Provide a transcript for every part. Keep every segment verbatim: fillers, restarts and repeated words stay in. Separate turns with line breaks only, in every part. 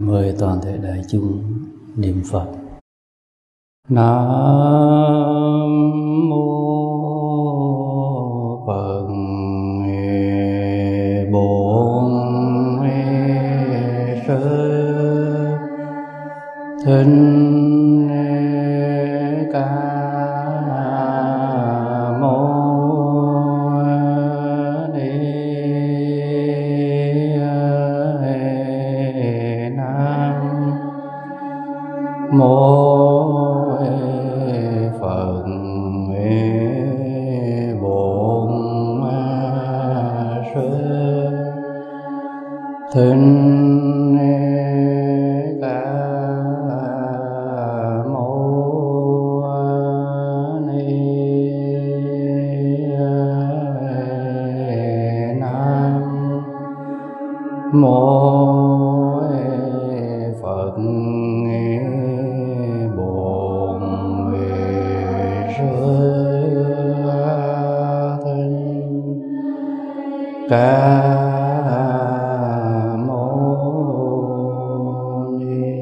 Mời toàn thể đại chúng niệm Phật. Nam mô Phật Bổn Sư Thích Ca Mâu Ni Nam Mô Phật Bổn Sư Thích Ca Mâu Ni Nam Mô Phật Bổn Sư Thích Ca Mâu Ni.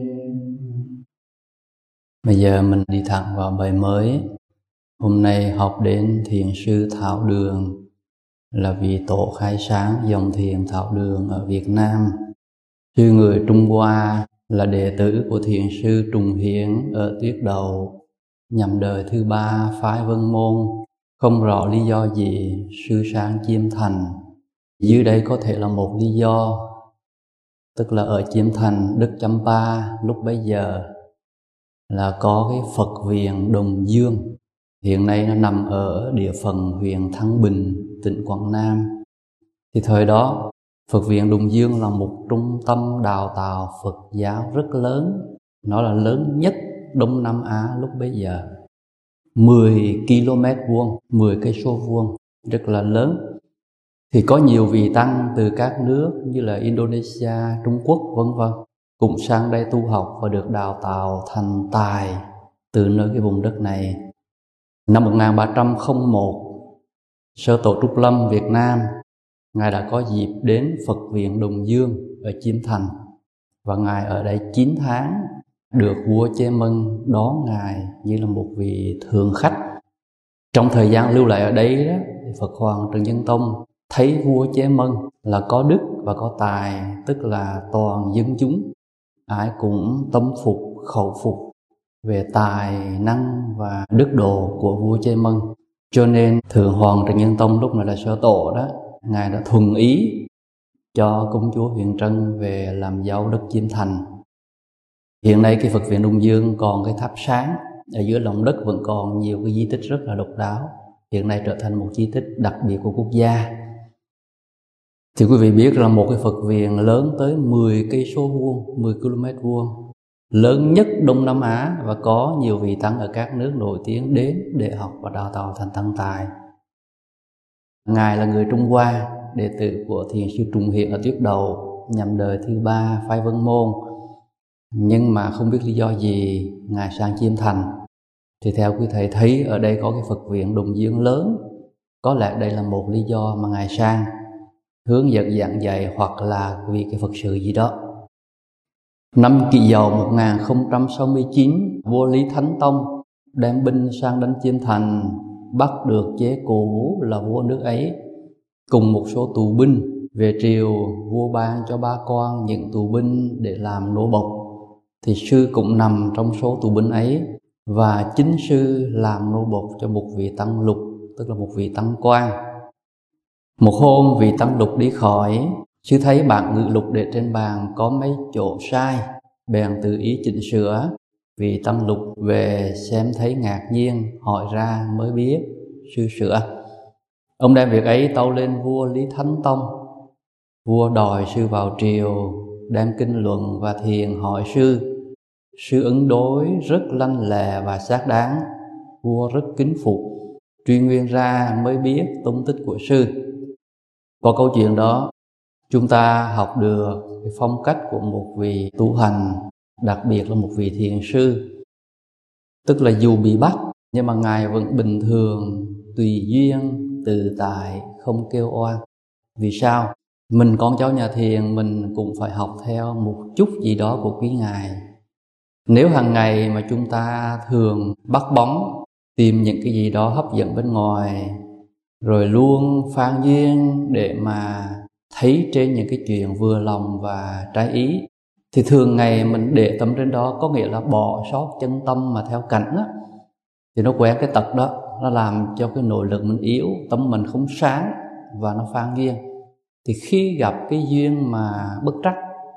Bây giờ mình đi thẳng vào bài mới. Hôm nay học đến Thiền sư Thảo Đường, là vị tổ khai sáng dòng thiền Thảo Đường ở Việt Nam. Sư người Trung Hoa, là đệ tử của thiền sư Trùng Hiển ở Tuyết Đầu, nhằm đời thứ ba phái Vân Môn. Không rõ lý do gì sư sáng Chiêm Thành. Dưới đây có thể là một lý do, tức là ở Chiêm Thành, Đức Champa lúc bấy giờ là có cái Phật viện Đồng Dương. Hiện nay nó nằm ở địa phận huyện Thăng Bình, tỉnh Quảng Nam. Thì thời đó Phật viện Đồng Dương là một trung tâm đào tạo Phật giáo rất lớn. Nó là lớn nhất Đông Nam Á lúc bấy giờ. mười ki lô mét vuông, mười cây số vuông, rất là lớn. Thì có nhiều vị tăng từ các nước như là Indonesia, Trung Quốc vân vân cũng sang đây tu học và được đào tạo thành tài từ nơi cái vùng đất này. Năm một nghìn ba trăm lẻ một, Sơ Tổ Trúc Lâm Việt Nam, Ngài đã có dịp đến Phật viện Đồng Dương ở Chiêm Thành, và Ngài ở đây chín tháng, được vua Chế Mân đón Ngài như là một vị thượng khách. Trong thời gian lưu lại ở đây đó, Phật Hoàng Trần Nhân Tông thấy vua Chế Mân là có đức và có tài, tức là toàn dân chúng ai cũng tâm phục khẩu phục về tài năng và đức độ của vua Chế Mân. Cho nên Thượng Hoàng Trần Nhân Tông lúc này là Sơ Tổ đó, Ngài đã thuận ý cho công chúa Huyền Trân về làm dâu đất Chiêm Thành. Hiện nay cái Phật viện Đông Dương còn cái tháp sáng, ở dưới lòng đất vẫn còn nhiều cái di tích rất là độc đáo. Hiện nay trở thành một di tích đặc biệt của quốc gia. Thì quý vị biết là một cái Phật viện lớn tới mười cây số vuông, mười ki lô mét vuông, lớn nhất Đông Nam Á, và có nhiều vị tăng ở các nước nổi tiếng đến để học và đào tạo thành tăng tài. Ngài là người Trung Hoa, đệ tử của thiền sư Trùng Hiển ở Tuyết Đầu, nhằm đời thứ ba phái Vân Môn. Nhưng mà không biết lý do gì Ngài sang Chiêm Thành. Thì theo quý thầy thấy ở đây có cái Phật viện Đồng Dương lớn, có lẽ đây là một lý do mà Ngài sang hướng dẫn giảng dạy, hoặc là vì cái Phật sự gì đó. Năm Kỷ Dậu một nghìn không trăm sáu mươi chín, vua Lý Thánh Tông đem binh sang đánh Chiêm Thành, bắt được Chế Cổ là vua nước ấy cùng một số tù binh về triều. Vua ban cho ba con những tù binh để làm nô bộc, thì sư cũng nằm trong số tù binh ấy, và chính sư làm nô bộc cho một vị tăng lục, tức là một vị tăng quan. Một hôm vị tăng lục đi khỏi, sư thấy bản ngự lục để trên bàn có mấy chỗ sai, bèn tự ý chỉnh sửa. Vị tăng lục về xem thấy ngạc nhiên, hỏi ra mới biết sư sửa. Ông đem việc ấy tâu lên vua Lý Thánh Tông. Vua đòi sư vào triều, đem kinh luận và thiền hỏi sư. Sư ứng đối rất lanh lẹ và xác đáng. Vua rất kính phục, truy nguyên ra mới biết tung tích của sư. Qua câu chuyện đó, chúng ta học được cái phong cách của một vị tu hành, đặc biệt là một vị thiền sư. Tức là dù bị bắt, nhưng mà Ngài vẫn bình thường, tùy duyên, tự tại, không kêu oan. Vì sao? Mình con cháu nhà thiền, mình cũng phải học theo một chút gì đó của quý Ngài. Nếu hàng ngày mà chúng ta thường bắt bóng tìm những cái gì đó hấp dẫn bên ngoài, rồi luôn phan duyên để mà thấy trên những cái chuyện vừa lòng và trái ý, thì thường ngày mình để tâm trên đó, có nghĩa là bỏ sót chân tâm mà theo cảnh á, thì nó quen cái tật đó, nó làm cho cái nội lực mình yếu, tâm mình không sáng và nó phan duyên. Thì khi gặp cái duyên mà bất trắc,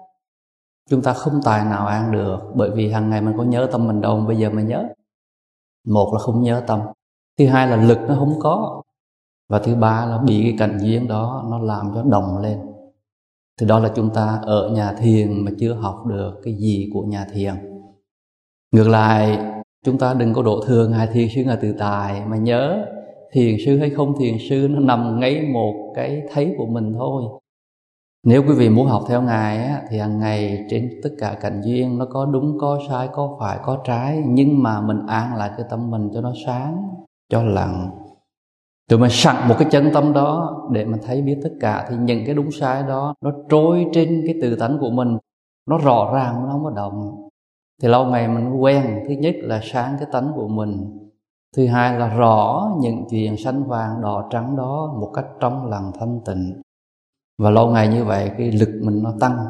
chúng ta không tài nào an được, bởi vì hàng ngày mình có nhớ tâm mình đâu, bây giờ mình nhớ. Một là không nhớ tâm, thứ hai là lực nó không có, và thứ ba là bị cái cảnh duyên đó nó làm cho đồng lên. Thì đó là chúng ta ở nhà thiền mà chưa học được cái gì của nhà thiền. Ngược lại, chúng ta đừng có đổ thừa Ngài Thiền Sư Ngài Tự Tại, mà nhớ thiền sư hay không thiền sư nó nằm ngay một cái thấy của mình thôi. Nếu quý vị muốn học theo Ngài á, thì hàng ngày trên tất cả cảnh duyên nó có đúng, có sai, có phải, có trái, nhưng mà mình an lại cái tâm mình cho nó sáng, cho lặng. Rồi mình sẵn một cái chân tâm đó để mình thấy biết tất cả, thì những cái đúng sai đó nó trôi trên cái tự tánh của mình, nó rõ ràng, nó không có động. Thì lâu ngày mình quen, thứ nhất là sáng cái tánh của mình, thứ hai là rõ những chuyện xanh vàng đỏ trắng đó một cách trong lành thanh tịnh. Và lâu ngày như vậy cái lực mình nó tăng.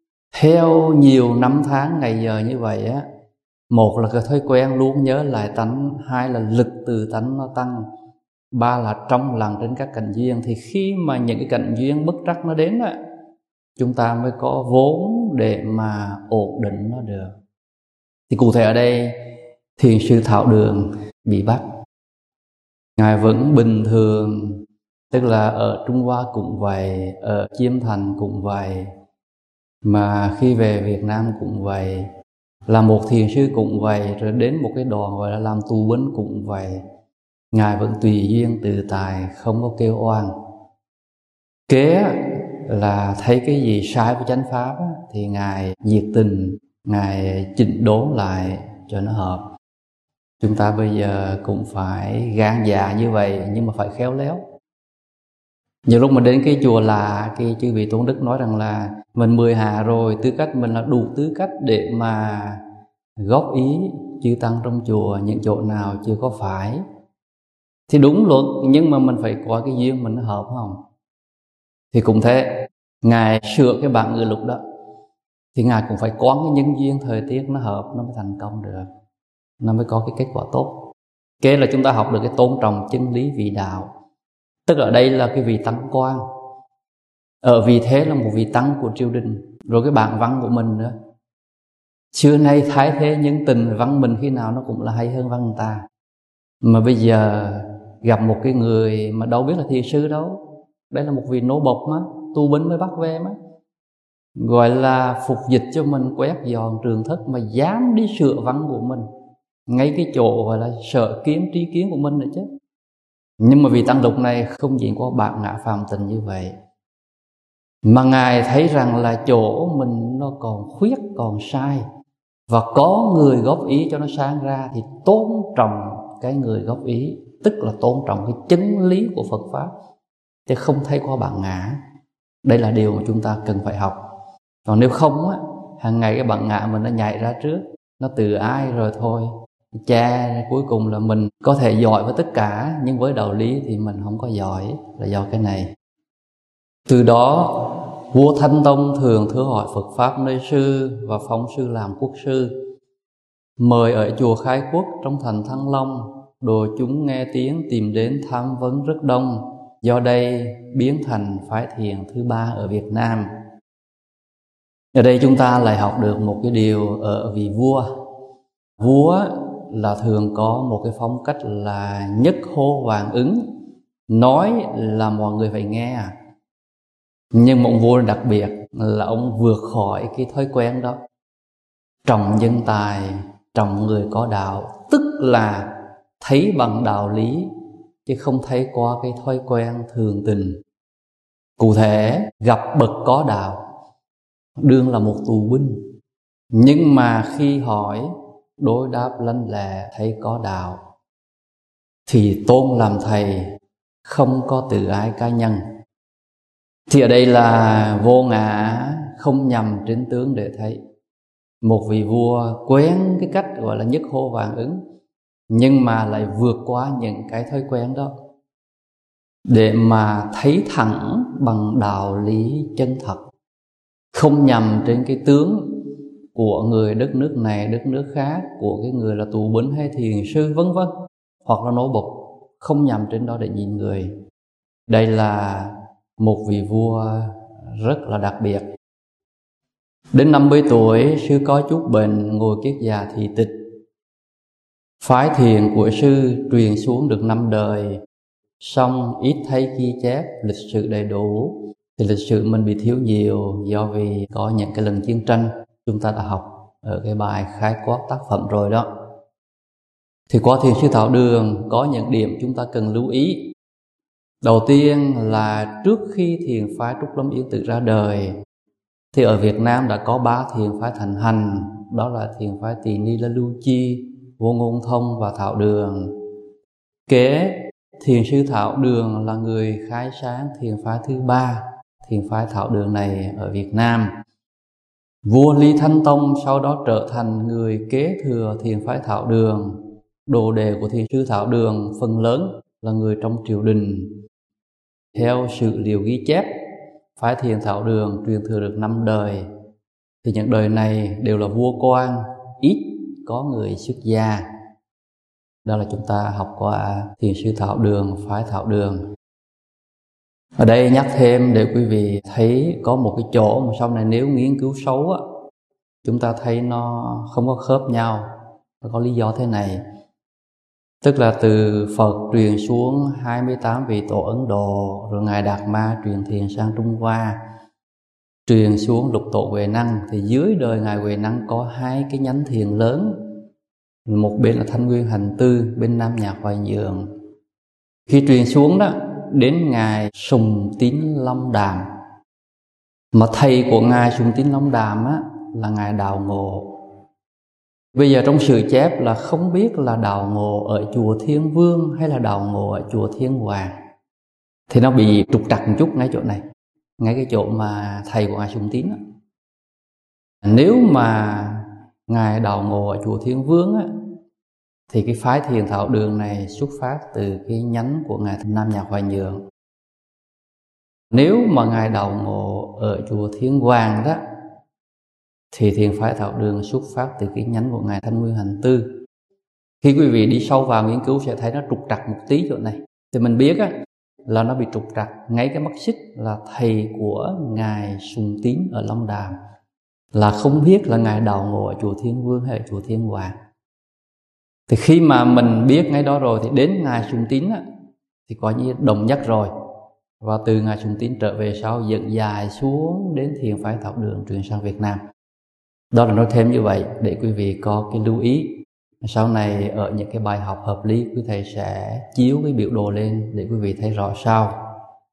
Theo nhiều năm tháng ngày giờ như vậy á, một là cái thói quen luôn nhớ lại tánh, hai là lực từ tánh nó tăng, ba là trong lành trên các cảnh duyên. Thì khi mà những cái cảnh duyên bất trắc nó đến á, chúng ta mới có vốn để mà ổn định nó được. Thì cụ thể ở đây, Thiền sư Thảo Đường bị bắt, Ngài vẫn bình thường, tức là ở Trung Hoa cũng vậy, ở Chiêm Thành cũng vậy, mà khi về Việt Nam cũng vậy, là một thiền sư cũng vậy, rồi đến một cái đoàn gọi là làm tù binh cũng vậy. Ngài vẫn tùy duyên tự tại, không có kêu oan. Kế là thấy cái gì sai với chánh pháp á, thì Ngài nhiệt tình, Ngài chỉnh đốn lại cho nó hợp. Chúng ta bây giờ cũng phải gan dạ như vậy, nhưng mà phải khéo léo. Nhiều lúc mình đến cái chùa là cái chư vị Tôn Đức nói rằng là mình mười hạ rồi, tư cách mình là đủ tư cách để mà góp ý chư tăng trong chùa những chỗ nào chưa có phải. Thì đúng luật, nhưng mà mình phải có cái duyên mình nó hợp không. Thì cũng thế, Ngài sửa cái bản ngữ lục đó, thì Ngài cũng phải có cái nhân duyên thời tiết nó hợp, nó mới thành công được, nó mới có cái kết quả tốt. Kế là chúng ta học được cái tôn trọng chân lý vị đạo. Tức ở đây là cái vị tăng quan, ở vị thế là một vị tăng của triều đình, rồi cái bản văn của mình nữa. Xưa nay thái thế nhân tình, văn mình khi nào nó cũng là hay hơn văn người ta. Mà bây giờ gặp một cái người mà đâu biết là thiền sư đâu, đây là một vị nô bộc mà, tu binh mới bắt về mà, gọi là phục dịch cho mình, quét dọn trường thất, mà dám đi sửa văn của mình ngay cái chỗ gọi là sợ kiếm trí kiến của mình nữa chứ. Nhưng mà vị tăng lục này không diện qua bản ngã phàm tình như vậy, mà Ngài thấy rằng là chỗ mình nó còn khuyết, còn sai, và có người góp ý cho nó sáng ra, thì tôn trọng cái người góp ý, tức là tôn trọng cái chân lý của Phật Pháp, chứ không thấy qua bản ngã. Đây là điều mà chúng ta cần phải học. Còn nếu không á, hàng ngày cái bản ngã mình nó nhảy ra trước, nó tự ai rồi thôi. Cha cuối cùng là mình có thể giỏi với tất cả, nhưng với đạo lý thì mình không có giỏi, là do cái này. Từ đó vua Thanh Tông thường thưa hỏi Phật Pháp nơi sư, và phong sư làm quốc sư. Mời ở chùa Khai Quốc trong thành Thăng Long, đồ chúng nghe tiếng tìm đến tham vấn rất đông. Do đây biến thành phái thiền thứ ba ở Việt Nam. Ở đây chúng ta lại học được một cái điều ở vị vua. Vua là thường có một cái phong cách là nhất hô vàng ứng, nói là mọi người phải nghe. Nhưng một vua đặc biệt là ông vượt khỏi cái thói quen đó, trọng nhân tài, trọng người có đạo, tức là thấy bằng đạo lý chứ không thấy qua cái thói quen thường tình. Cụ thể, gặp bậc có đạo, đương là một tù binh, nhưng mà khi hỏi đối đáp lanh lẹ thấy có đạo, thì tôn làm thầy, không có tự ái cá nhân. Thì ở đây là vô ngã không nhằm trên tướng để thấy. Một vị vua quen cái cách gọi là nhất hô vạn ứng, nhưng mà lại vượt qua những cái thói quen đó để mà thấy thẳng bằng đạo lý chân thật, không nhằm trên cái tướng của người đất nước này đất nước khác, của cái người là tù binh hay thiền sư vân vân, hoặc là nô bộc, không nhằm trên đó để nhìn người. Đây là một vị vua rất là đặc biệt. Đến năm mươi tuổi, sư có chút bệnh, ngồi kiết già thị tịch. Phái thiền của sư truyền xuống được năm đời, song ít thấy ghi chép lịch sử đầy đủ. Thì lịch sử mình bị thiếu nhiều do vì có những cái lần chiến tranh chúng ta đã học ở cái bài khái quát tác phẩm rồi đó. Thì qua thiền sư Thảo Đường có những điểm chúng ta cần lưu ý. Đầu tiên là trước khi thiền phái Trúc Lâm Yên Tử ra đời thì ở Việt Nam đã có ba thiền phái thành hành, đó là thiền phái Tỳ Ni La Lưu Chi, Vô Ngôn Thông và Thảo Đường. Kế thiền sư Thảo Đường là người khai sáng thiền phái thứ ba, thiền phái Thảo Đường này ở Việt Nam. Vua Lý Thánh Tông sau đó trở thành người kế thừa thiền phái Thảo Đường. Đồ đệ của thiền sư Thảo Đường phần lớn là người trong triều đình. Theo sử liệu ghi chép, phái thiền Thảo Đường truyền thừa được năm đời. Thì những đời này đều là vua quan, ít có người xuất gia. Đó là chúng ta học qua thiền sư Thảo Đường, phái Thảo Đường. Ở đây nhắc thêm để quý vị thấy có một cái chỗ mà sau này nếu nghiên cứu sâu á, chúng ta thấy nó không có khớp nhau. Nó có lý do thế này. Tức là từ Phật truyền xuống hai mươi tám vị tổ Ấn Độ, rồi Ngài Đạt Ma truyền thiền sang Trung Hoa, truyền xuống lục tổ Huệ Năng. Thì dưới đời Ngài Huệ Năng có hai cái nhánh thiền lớn. Một bên là Thanh Nguyên Hành Tư, bên Nam Nhạc Hoài Nhượng. Khi truyền xuống đó, đến Ngài Sùng Tín Long Đàm. Mà thầy của Ngài Sùng Tín Long Đàm á, là Ngài Đạo Ngộ. Bây giờ trong sử chép là không biết là Đạo Ngộ ở chùa Thiên Vương hay là Đạo Ngộ ở chùa Thiên Hoàng. Thì nó bị trục trặc một chút ngay chỗ này, ngay cái chỗ mà thầy của Ngài Sùng Tín á. Nếu mà Ngài Đạo Ngộ ở chùa Thiên Vương á, thì cái phái thiền Thảo Đường này xuất phát từ cái nhánh của Ngài Nam Nhạc Hoài Nhượng. Nếu mà Ngài Đạo Ngộ ở chùa Thiên Hoàng đó, thì thiền phái Thảo Đường xuất phát từ cái nhánh của Ngài Thanh Nguyên Hành Tư. Khi quý vị đi sâu vào nghiên cứu sẽ thấy nó trục trặc một tí chỗ này. Thì mình biết á, là nó bị trục trặc ngay cái mắt xích là thầy của Ngài Sùng Tín ở Long Đàm, là không biết là Ngài Đạo Ngộ ở chùa Thiên Vương hay ở chùa Thiên Hoàng. Thì khi mà mình biết ngay đó rồi thì đến Ngài Sùng Tín á, thì coi như đồng nhất rồi. Và từ Ngài Sùng Tín trở về sau dẫn dài xuống đến thiền phái Thảo Đường truyền sang Việt Nam. Đó là nói thêm như vậy để quý vị có cái lưu ý. Sau này ở những cái bài học hợp lý, quý thầy sẽ chiếu cái biểu đồ lên để quý vị thấy rõ sau.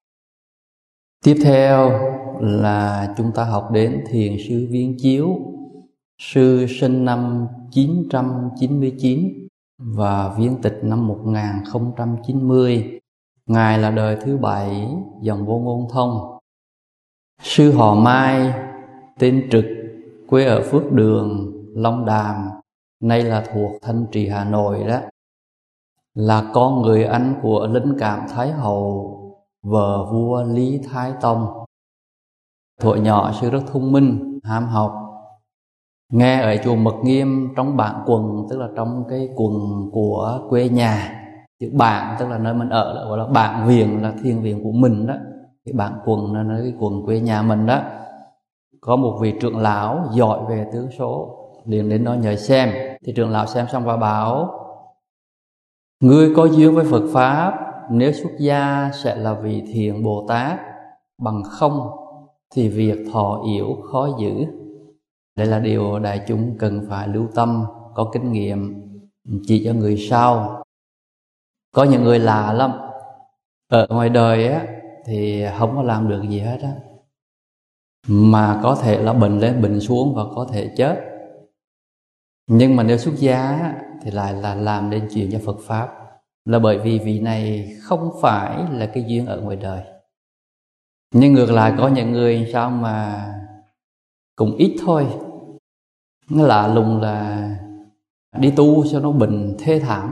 Tiếp theo là chúng ta học đến thiền sư Viên Chiếu. Sư sinh năm chín trăm chín mươi chín và viên tịch năm một nghìn không trăm chín mươi. Ngài là đời thứ bảy dòng Vô Ngôn Thông. Sư họ Mai, tên Trực, quê ở Phước Đường, Long Đàm, nay là thuộc Thanh Trì Hà Nội đó. Là con người anh của Linh Cảm Thái Hậu, vợ vua Lý Thái Tông. Thuở nhỏ sư rất thông minh, ham học. Nghe ở chùa Mật Nghiêm trong bản quần, tức là trong cái quần của quê nhà. Chữ bản tức là nơi mình ở, gọi là bản viện, là thiền viện của mình đó. Cái bản quần là nơi cái quần quê nhà mình đó. Có một vị trưởng lão giỏi về tướng số, liền đến đó nhờ xem. Thì trưởng lão xem xong và bảo: ngươi có duyên với Phật Pháp, nếu xuất gia sẽ là vị thiện Bồ Tát, bằng không thì việc thọ yểu khó giữ. Đây là điều đại chúng cần phải lưu tâm, có kinh nghiệm chỉ cho người sau. Có những người lạ lắm, ở ngoài đời á thì không có làm được gì hết á, mà có thể là bệnh lên bệnh xuống và có thể chết. Nhưng mà nếu xuất gia thì lại là làm nên chuyện cho Phật Pháp, là bởi vì vị này không phải là cái duyên ở ngoài đời. Nhưng ngược lại có những người sao mà cũng ít thôi, nó lạ lùng là đi tu cho nó bệnh thê thảm,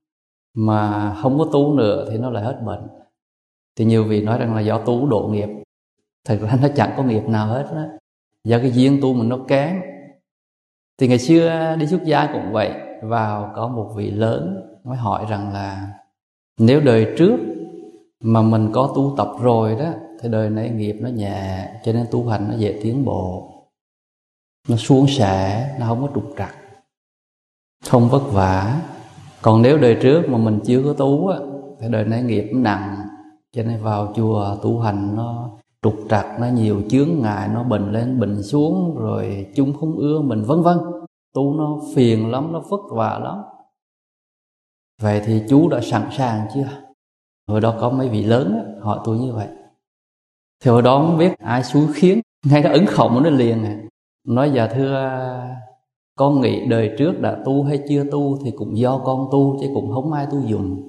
mà không có tu nữa thì nó lại hết bệnh. Thì nhiều vị nói rằng là do tu độ nghiệp. Thật ra nó chẳng có nghiệp nào hết đó, do cái duyên tu mình nó kém. Thì ngày xưa đi xuất gia cũng vậy. Vào có một vị lớn mới hỏi rằng là nếu đời trước mà mình có tu tập rồi đó, thì đời này nghiệp nó nhẹ, cho nên tu hành nó dễ tiến bộ, nó suôn sẻ, nó không có trục trặc, không vất vả. Còn nếu đời trước mà mình chưa có tu á, thì đời này nghiệp nó nặng, cho nên vào chùa tu hành nó trục trặc, nó nhiều chướng ngại, nó bệnh lên bệnh xuống, rồi chúng không ưa mình, vân vân. Tu nó phiền lắm, nó vất vả lắm. Vậy thì chú đã sẵn sàng chưa? Hồi đó có mấy vị lớn á, hỏi tôi như vậy. Thì hồi đó không biết ai xúi khiến, ngay đó ứng khổng nó liền à. Nói dạ thưa, con nghĩ đời trước đã tu hay chưa tu thì cũng do con tu, chứ cũng không ai tu dùng.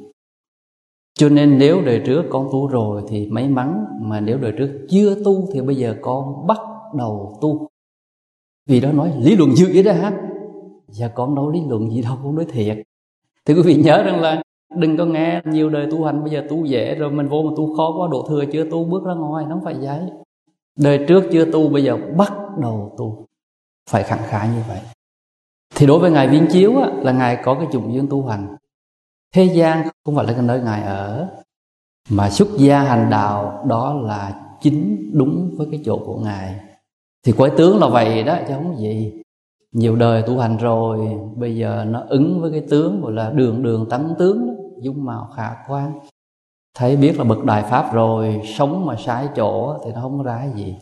Cho nên nếu đời trước con tu rồi thì may mắn, mà nếu đời trước chưa tu thì bây giờ con bắt đầu tu. Vì đó nói lý luận dữ vậy đó hả? Dạ con đâu lý luận gì đâu, con nói thiệt. Thì quý vị nhớ rằng là đừng có nghe nhiều đời tu hành bây giờ tu dễ rồi mình vô mà tu khó quá, độ thừa chưa tu bước ra ngoài, nó không phải vậy. Đời trước chưa tu bây giờ bắt đầu tu, phải khẳng khái như vậy. Thì đối với Ngài Viên Chiếu á, là Ngài có cái chủng duyên tu hành. Thế gian không phải là cái nơi Ngài ở, mà xuất gia hành đạo đó là chính đúng với cái chỗ của Ngài. Thì quái tướng là vậy đó, chứ không gì. Nhiều đời tu hành rồi, bây giờ nó ứng với cái tướng gọi là đường đường tánh tướng đó, dung mạo khả quan. Thấy biết là bậc đại pháp rồi, sống mà sai chỗ thì nó không có ra gì.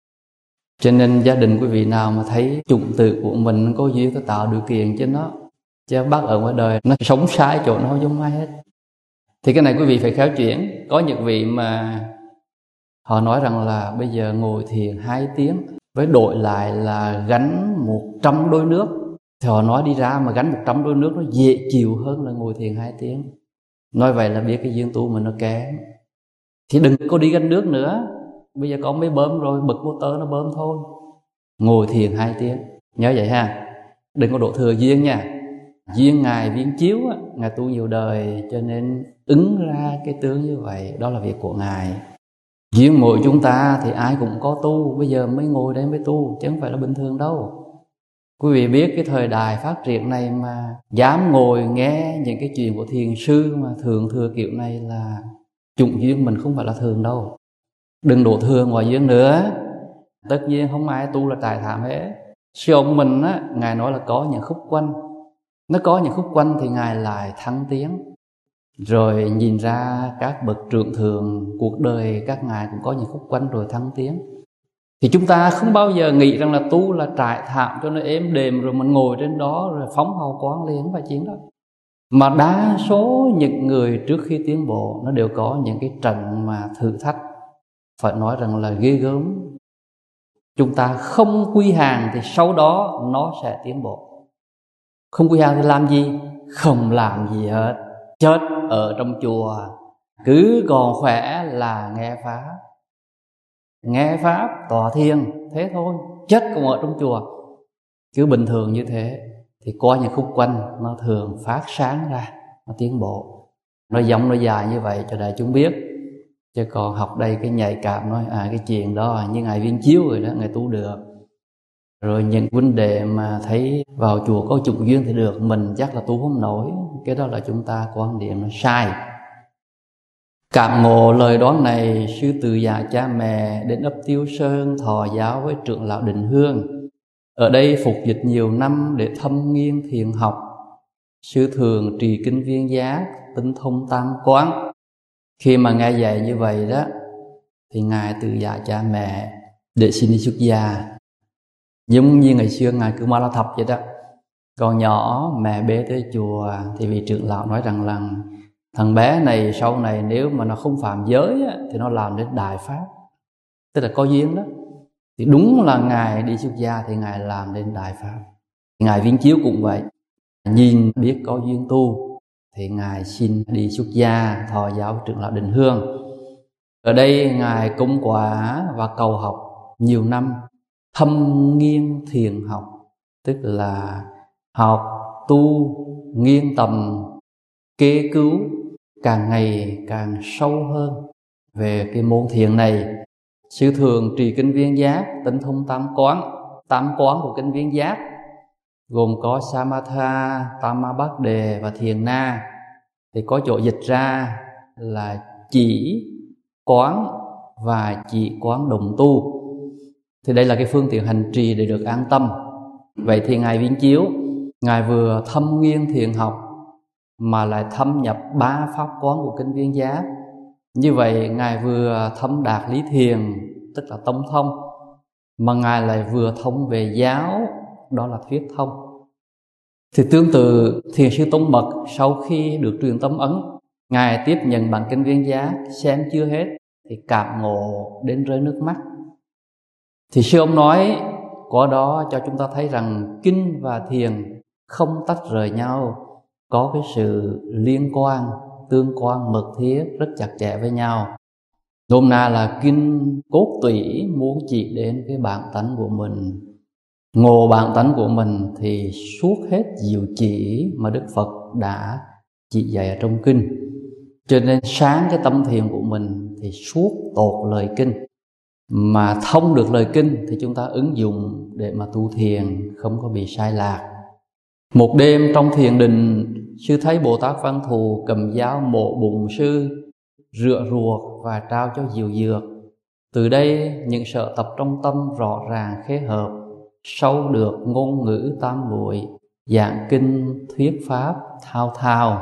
Cho nên gia đình quý vị nào mà thấy chủng tử của mình có duyên, có tạo điều kiện cho nó, chứ bác ở ngoài đời nó sống sai chỗ nó không giống ai hết. Thì cái này quý vị phải khéo chuyển. Có những vị mà họ nói rằng là bây giờ ngồi thiền hai tiếng với đổi lại là gánh một trăm đôi nước, thì họ nói đi ra mà gánh một trăm đôi nước nó dễ chịu hơn là ngồi thiền hai tiếng. Nói vậy là biết cái duyên tu mình nó kém. Thì đừng có đi gánh nước nữa, bây giờ con mới bơm rồi, bật motor nó bơm thôi. Ngồi thiền hai tiếng, nhớ vậy ha. Đừng có đổ thừa duyên nha. Duyên Ngài Viên Chiếu á, Ngài tu nhiều đời cho nên ứng ra cái tướng như vậy, đó là việc của Ngài. Duyên mỗi chúng ta thì ai cũng có tu, bây giờ mới ngồi đây mới tu, chứ không phải là bình thường đâu. Quý vị biết cái thời đại phát triển này mà dám ngồi nghe những cái chuyện của thiền sư mà thường thừa kiểu này là chủng duyên mình không phải là thường đâu. Đừng đổ thừa ngoài duyên nữa. Tất nhiên không ai tu là trải thảm hết. Sư ông mình á, Ngài nói là có những khúc quanh. Nó có những khúc quanh thì Ngài lại thăng tiến. Rồi nhìn ra các bậc trưởng thường cuộc đời các Ngài cũng có những khúc quanh rồi thăng tiến. Thì chúng ta không bao giờ nghĩ rằng là tu là trải thảm cho nó êm đềm rồi mình ngồi trên đó rồi phóng hào quang lên, không phải chuyện đó. Mà đa số những người trước khi tiến bộ nó đều có những cái trận mà thử thách, phải nói rằng là ghê gớm. Chúng ta không quy hàng thì sau đó nó sẽ tiến bộ. Không quy hàng thì làm gì? Không làm gì hết, chết ở trong chùa, cứ còn khỏe là nghe pháp. Nghe pháp, tọa thiền, thế thôi. Chết cũng ở trong chùa. Cứ bình thường như thế thì qua những khúc quanh nó thường phát sáng ra, nó tiến bộ. Nó giống nó dài như vậy cho đại chúng biết. Chứ còn học đây cái nhạy cảm nói à cái chuyện đó như Ngài Viên Chiếu rồi đó, Ngài tu được. Rồi những vấn đề mà thấy vào chùa có chủng duyên thì được, mình chắc là tu không nổi. Cái đó là chúng ta quan điểm nó sai. Cảm ngộ lời đoán này, sư từ già cha mẹ đến ấp Tiêu Sơn thọ giáo với trưởng lão Định Hương. Ở đây phục dịch nhiều năm để thâm nghiên thiền học. Sư thường trì kinh Viên Giá, tinh thông tam quán. Khi mà nghe dạy như vậy đó thì Ngài từ già cha mẹ để xin đi xuất gia. Giống như ngày xưa Ngài cứ Ma La Thập vậy đó. Còn nhỏ mẹ bế tới chùa thì vị trưởng lão nói rằng là thằng bé này sau này nếu mà nó không phạm giới á, thì nó làm đến đại pháp, tức là có duyên đó. Thì đúng là Ngài đi xuất gia thì Ngài làm đến đại pháp. Ngài Viên Chiếu cũng vậy, nhìn biết có duyên tu thì Ngài xin đi xuất gia thọ giáo với trưởng lão Định Hương. Ở đây Ngài cúng quả và cầu học nhiều năm, thâm nghiên thiền học, tức là học, tu, nghiên tầm, kế cứu càng ngày càng sâu hơn về cái môn thiền này. Sư thường trì kinh Viên Giác, tinh thông tam quán. Tam quán của kinh Viên Giác gồm có Samatha, Tamabhak Đề và Thiền Na. Thì có chỗ dịch ra là chỉ quán và chỉ quán đồng tu. Thì đây là cái phương tiện hành trì để được an tâm. Vậy thì Ngài Viên Chiếu, Ngài vừa thâm nghiên thiền học mà lại thâm nhập ba pháp quán của kinh Viên Giác. Như vậy Ngài vừa thâm đạt lý thiền, tức là tông thông, mà Ngài lại vừa thông về giáo, đó là thuyết thông. Thì tương tự Thiền sư Tông Mật sau khi được truyền tâm ấn, Ngài tiếp nhận bản kinh Viên Giác, xem chưa hết thì cảm ngộ đến rơi nước mắt. Thì sư ông nói qua đó cho chúng ta thấy rằng kinh và thiền không tách rời nhau, có cái sự liên quan, tương quan mật thiết rất chặt chẽ với nhau. Nôm na là kinh cốt tủy muốn chỉ đến cái bản tánh của mình. Ngộ bản tánh của mình thì suốt hết diệu chỉ mà Đức Phật đã chỉ dạy ở trong kinh. Cho nên sáng cái tâm thiền của mình thì suốt tột lời kinh. Mà thông được lời kinh thì chúng ta ứng dụng để mà tu thiền không có bị sai lạc. Một đêm trong thiền định, sư thấy Bồ Tát Văn Thù cầm dao mổ bụng sư, rửa ruột và trao cho diệu dược. Từ đây những sở tập trong tâm rõ ràng khế hợp, sâu được ngôn ngữ tam muội, giảng kinh thuyết pháp thao thao.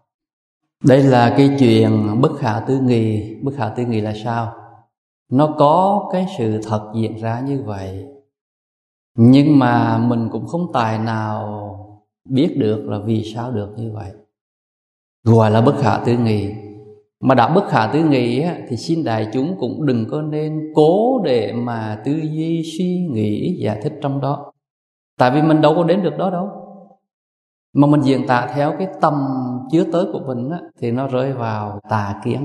Đây là cái chuyện bất khả tư nghị. Bất khả tư nghị là sao? Nó có cái sự thật diễn ra như vậy, nhưng mà mình cũng không tài nào biết được là vì sao được như vậy. Gọi là bất khả tư nghị. Mà đã bất khả tư nghị á, thì xin đại chúng cũng đừng có nên cố để mà tư duy suy nghĩ giải thích trong đó. Tại vì mình đâu có đến được đó đâu. Mà mình diễn tả theo cái tầm chứa tới của mình á, thì nó rơi vào tà kiến.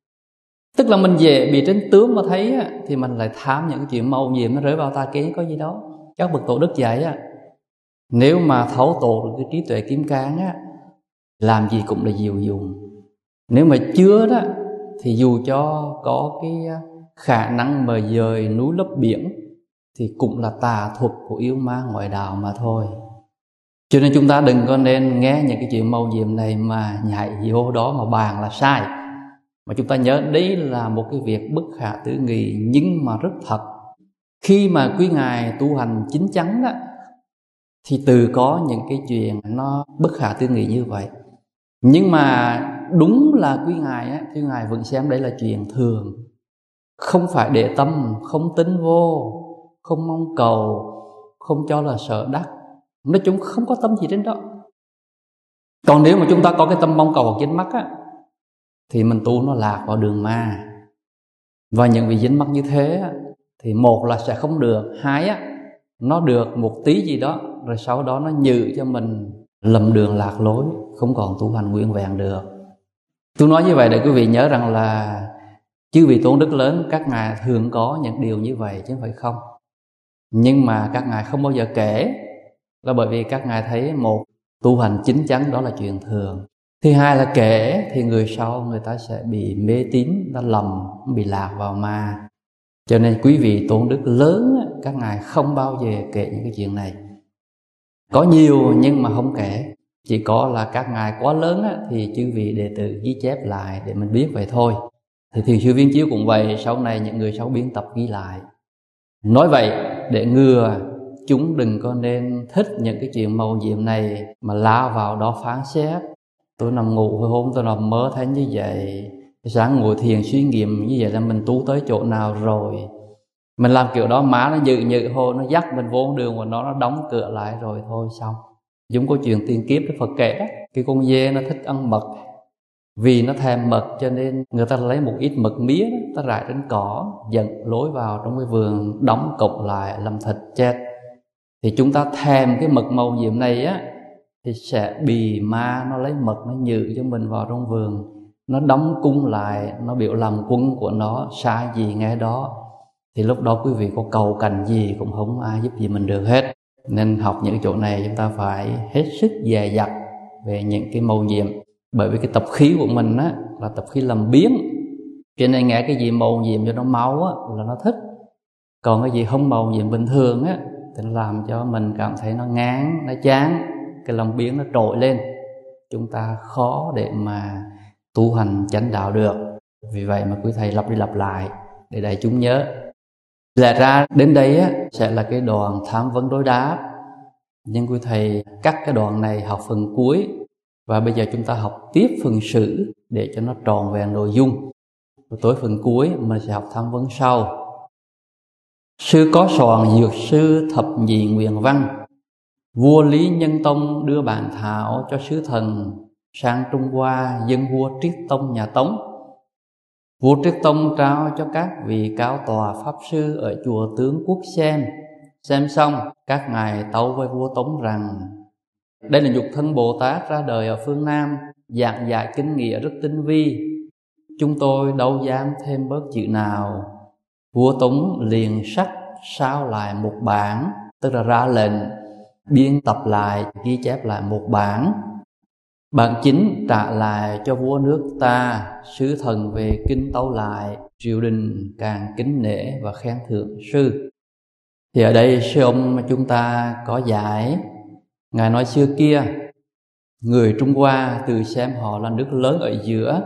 Tức là mình dễ bị trên tướng mà thấy á, thì mình lại tham những cái chuyện màu nhiệm, nó rơi vào tà kiến có gì đó. Các bậc tổ đức dạy á, nếu mà thấu tổ được cái trí tuệ kim cang á, làm gì cũng là diệu dụng. Nếu mà chưa đó thì dù cho có cái khả năng mà dời núi lấp biển thì cũng là tà thuật của yêu ma ngoại đạo mà thôi. Cho nên chúng ta đừng có nên nghe những cái chuyện màu nhiệm này mà nhảy vô đó mà bàn là sai. Mà chúng ta nhớ đấy là một cái việc bất khả tư nghị, nhưng mà rất thật. Khi mà quý ngài tu hành chín chắn đó thì từ có những cái chuyện nó bất khả tư nghị như vậy. Nhưng mà đúng là quý ngài á, quý ngài vẫn xem đấy là chuyện thường, không phải để tâm, không tính vô, không mong cầu, không cho là sợ đắc. Nói chung không có tâm gì đến đó. Còn nếu mà chúng ta có cái tâm mong cầu hoặc dính mắc á, thì mình tu nó lạc vào đường ma. Và những vị dính mắc như thế á, thì một là sẽ không được, hai á, nó được một tí gì đó, rồi sau đó nó nhự cho mình lầm đường lạc lối, không còn tu hành nguyên vẹn được. Tôi nói như vậy để quý vị nhớ rằng là chư vị tôn đức lớn các ngài thường có những điều như vậy chứ không phải không. Nhưng mà các ngài không bao giờ kể, là bởi vì các ngài thấy một, tu hành chín chắn đó là chuyện thường. Thứ hai là kể thì người sau người ta sẽ bị mê tín, ta lầm, bị lạc vào ma. Cho nên quý vị tôn đức lớn các ngài không bao giờ kể những cái chuyện này. Có nhiều nhưng mà không kể. Chỉ có là các ngài quá lớn á, thì chư vị đệ tử ghi chép lại để mình biết vậy thôi. Thì Thiền sư Viên Chiếu cũng vậy, sau này những người sau biên tập ghi lại. Nói vậy để ngừa chúng đừng có nên thích những cái chuyện màu nhiệm này mà lao vào đó phán xét. Tôi nằm ngủ hồi hôm tôi nằm mơ thấy như vậy, sáng ngồi thiền suy nghiệm như vậy là mình tu tới chỗ nào rồi. Mình làm kiểu đó má nó nhự nhự hồ, nó dắt mình vô đường và nó nó đóng cửa lại rồi thôi xong. Giống có chuyện tiền kiếp Đức Phật kể đó, cái con dê nó thích ăn mật. Vì nó thèm mật cho nên người ta lấy một ít mật mía đó, ta rải trên cỏ, dẫn lối vào trong cái vườn, đóng cổng lại làm thịt chết. Thì chúng ta thèm cái mật màu nhiệm này á, thì sẽ bị ma nó lấy mật nó nhự cho mình vào trong vườn. nó đóng cung lại, nó biểu làm quân của nó, sai gì nghe đó. Thì lúc đó quý vị có cầu cành gì cũng không ai giúp gì mình được hết. Nên học những chỗ này chúng ta phải hết sức dè dặt về những cái mầu nhiệm. Bởi vì cái tập khí của mình á, là tập khí làm biến, cho nên nghe cái gì mầu nhiệm cho nó mau á, là nó thích. Còn cái gì không mầu nhiệm bình thường á, thì nó làm cho mình cảm thấy nó ngán, nó chán, cái lòng biến nó trội lên, chúng ta khó để mà tu hành chánh đạo được. Vì vậy mà quý thầy lặp đi lặp lại để đại chúng nhớ. Lẽ ra đến đây á, sẽ là cái đoạn tham vấn đối đáp, nhưng quý thầy cắt cái đoạn này học phần cuối, và bây giờ chúng ta học tiếp phần sử để cho nó tròn vẹn nội dung. Rồi tối phần cuối mình sẽ học tham vấn sau. Sư có soạn Dược Sư Thập Nhị Nguyện Văn. Vua Lý Nhân Tông đưa bản thảo cho sứ thần sang Trung Hoa dâng vua Triết Tông nhà Tống. Vua Triết Tông trao cho các vị cao tòa pháp sư ở chùa Tướng Quốc xem. Xem xong, các ngài tâu với vua Tống rằng: đây là Nhục Thân Bồ Tát ra đời ở phương Nam, giảng dạy kinh nghĩa rất tinh vi, chúng tôi đâu dám thêm bớt chữ nào. Vua Tống liền sắc sao lại một bản, tức là ra lệnh biên tập lại, ghi chép lại một bản. Bản chính trả lại cho vua nước ta. Sứ thần về kinh tâu lại, triều đình càng kính nể và khen thưởng sư. Thì ở đây sư ông chúng ta có giải. Ngài nói xưa kia, người Trung Hoa tự xem họ là nước lớn ở giữa,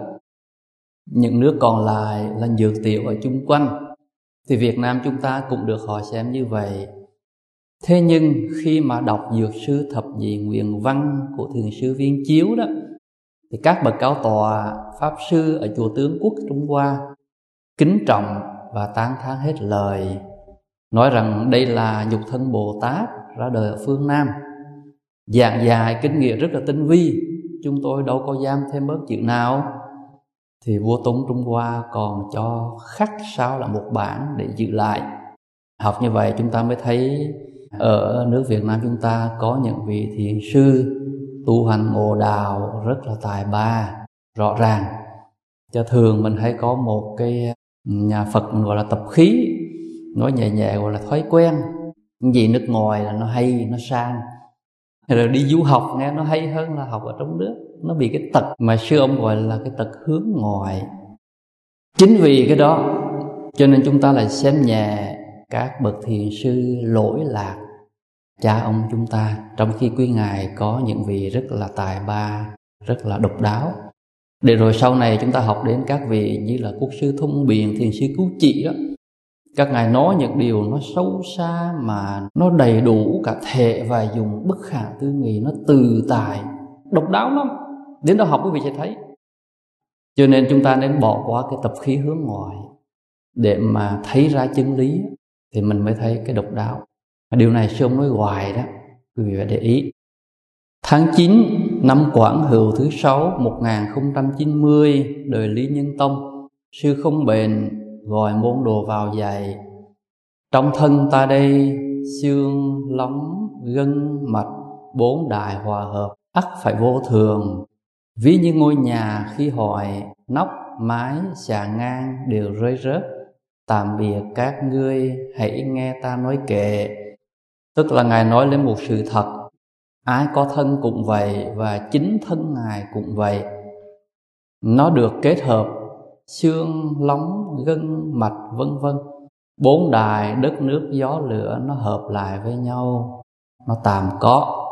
những nước còn lại là nhược tiểu ở chung quanh. Thì Việt Nam chúng ta cũng được họ xem như vậy. Thế nhưng khi mà đọc Dược Sư Thập Nhị Nguyện Văn của Thiền sư Viên Chiếu đó, thì các bậc cao tòa pháp sư ở chùa Tướng Quốc Trung Hoa kính trọng và tán thán hết lời, nói rằng đây là Nhục Thân Bồ Tát ra đời ở phương Nam, giảng dài kinh nghĩa rất là tinh vi, chúng tôi đâu có dám thêm bớt chữ nào. Thì vua Tống Trung Hoa còn cho khắc sao là một bản để giữ lại. Học như vậy chúng ta mới thấy ở nước Việt Nam chúng ta có những vị thiền sư tu hành ngộ đạo rất là tài ba, rõ ràng. Cho thường mình hay có một cái nhà Phật mình gọi là tập khí, nói nhẹ nhẹ gọi là thói quen. Những gì nước ngoài là nó hay, nó sang, rồi đi du học nghe nó hay hơn là học ở trong nước. Nó bị cái tật mà sư ông gọi là cái tật hướng ngoại. Chính vì cái đó cho nên chúng ta lại xem nhẹ các bậc thiền sư lỗi lạc cha ông chúng ta, trong khi quý ngài có những vị rất là tài ba, rất là độc đáo. Để rồi sau này chúng ta học đến các vị như là Quốc sư Thông Biện, Thiền sư Cứu Trị đó, các ngài nói những điều nó sâu xa mà nó đầy đủ cả thể và dùng bất khả tư nghị, nó từ tài, độc đáo lắm. Đến đó học quý vị sẽ thấy. Cho nên chúng ta nên bỏ qua cái tập khí hướng ngoại để mà thấy ra chân lý, thì mình mới thấy cái độc đáo. Điều này sư ông nói hoài đó, quý vị phải để ý. Tháng chín năm Quảng Hữu thứ sáu một nghìn không trăm chín mươi, đời Lý Nhân Tông, sư không bền gọi môn đồ vào dạy. Trong thân ta đây xương lóng gân mạch bốn đại hòa hợp, ắt phải vô thường. Ví như ngôi nhà khi hỏi nóc mái xà ngang đều rơi rớt. Tạm biệt các ngươi, hãy nghe ta nói kệ. Tức là ngài nói lên một sự thật, ai có thân cũng vậy, và chính thân ngài cũng vậy. Nó được kết hợp xương lóng gân mạch vân vân, bốn đài đất nước gió lửa nó hợp lại với nhau, nó tạm có.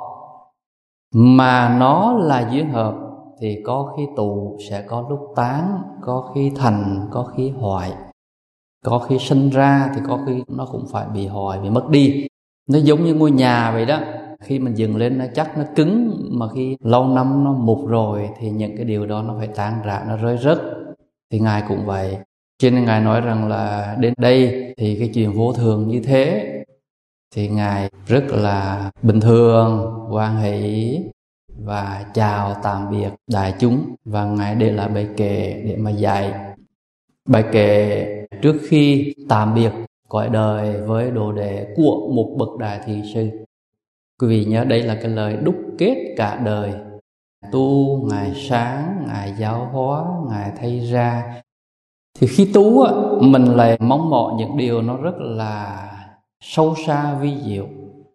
Mà nó là duyên hợp thì có khi tụ sẽ có lúc tán, có khi thành, có khi hoại, có khi sinh ra thì có khi nó cũng phải bị hoại, bị mất đi. Nó giống như ngôi nhà vậy đó, khi mình dựng lên nó chắc, nó cứng, mà khi lâu năm nó mục rồi thì những cái điều đó nó phải tan rã, nó rơi rớt. Thì ngài cũng vậy. Cho nên ngài nói rằng là đến đây thì cái chuyện vô thường như thế thì ngài rất là bình thường, hoan hỷ và chào tạm biệt đại chúng, và ngài để lại bài kệ để mà dạy. Bài kệ trước khi tạm biệt cõi đời với đồ đệ của một bậc đại thiền sư. Quý vị nhớ đây là cái lời đúc kết cả đời tu, Ngài sáng, Ngài giáo hóa, Ngài thay ra. Thì khi tu á, mình lại mong mỏi những điều nó rất là sâu xa vi diệu.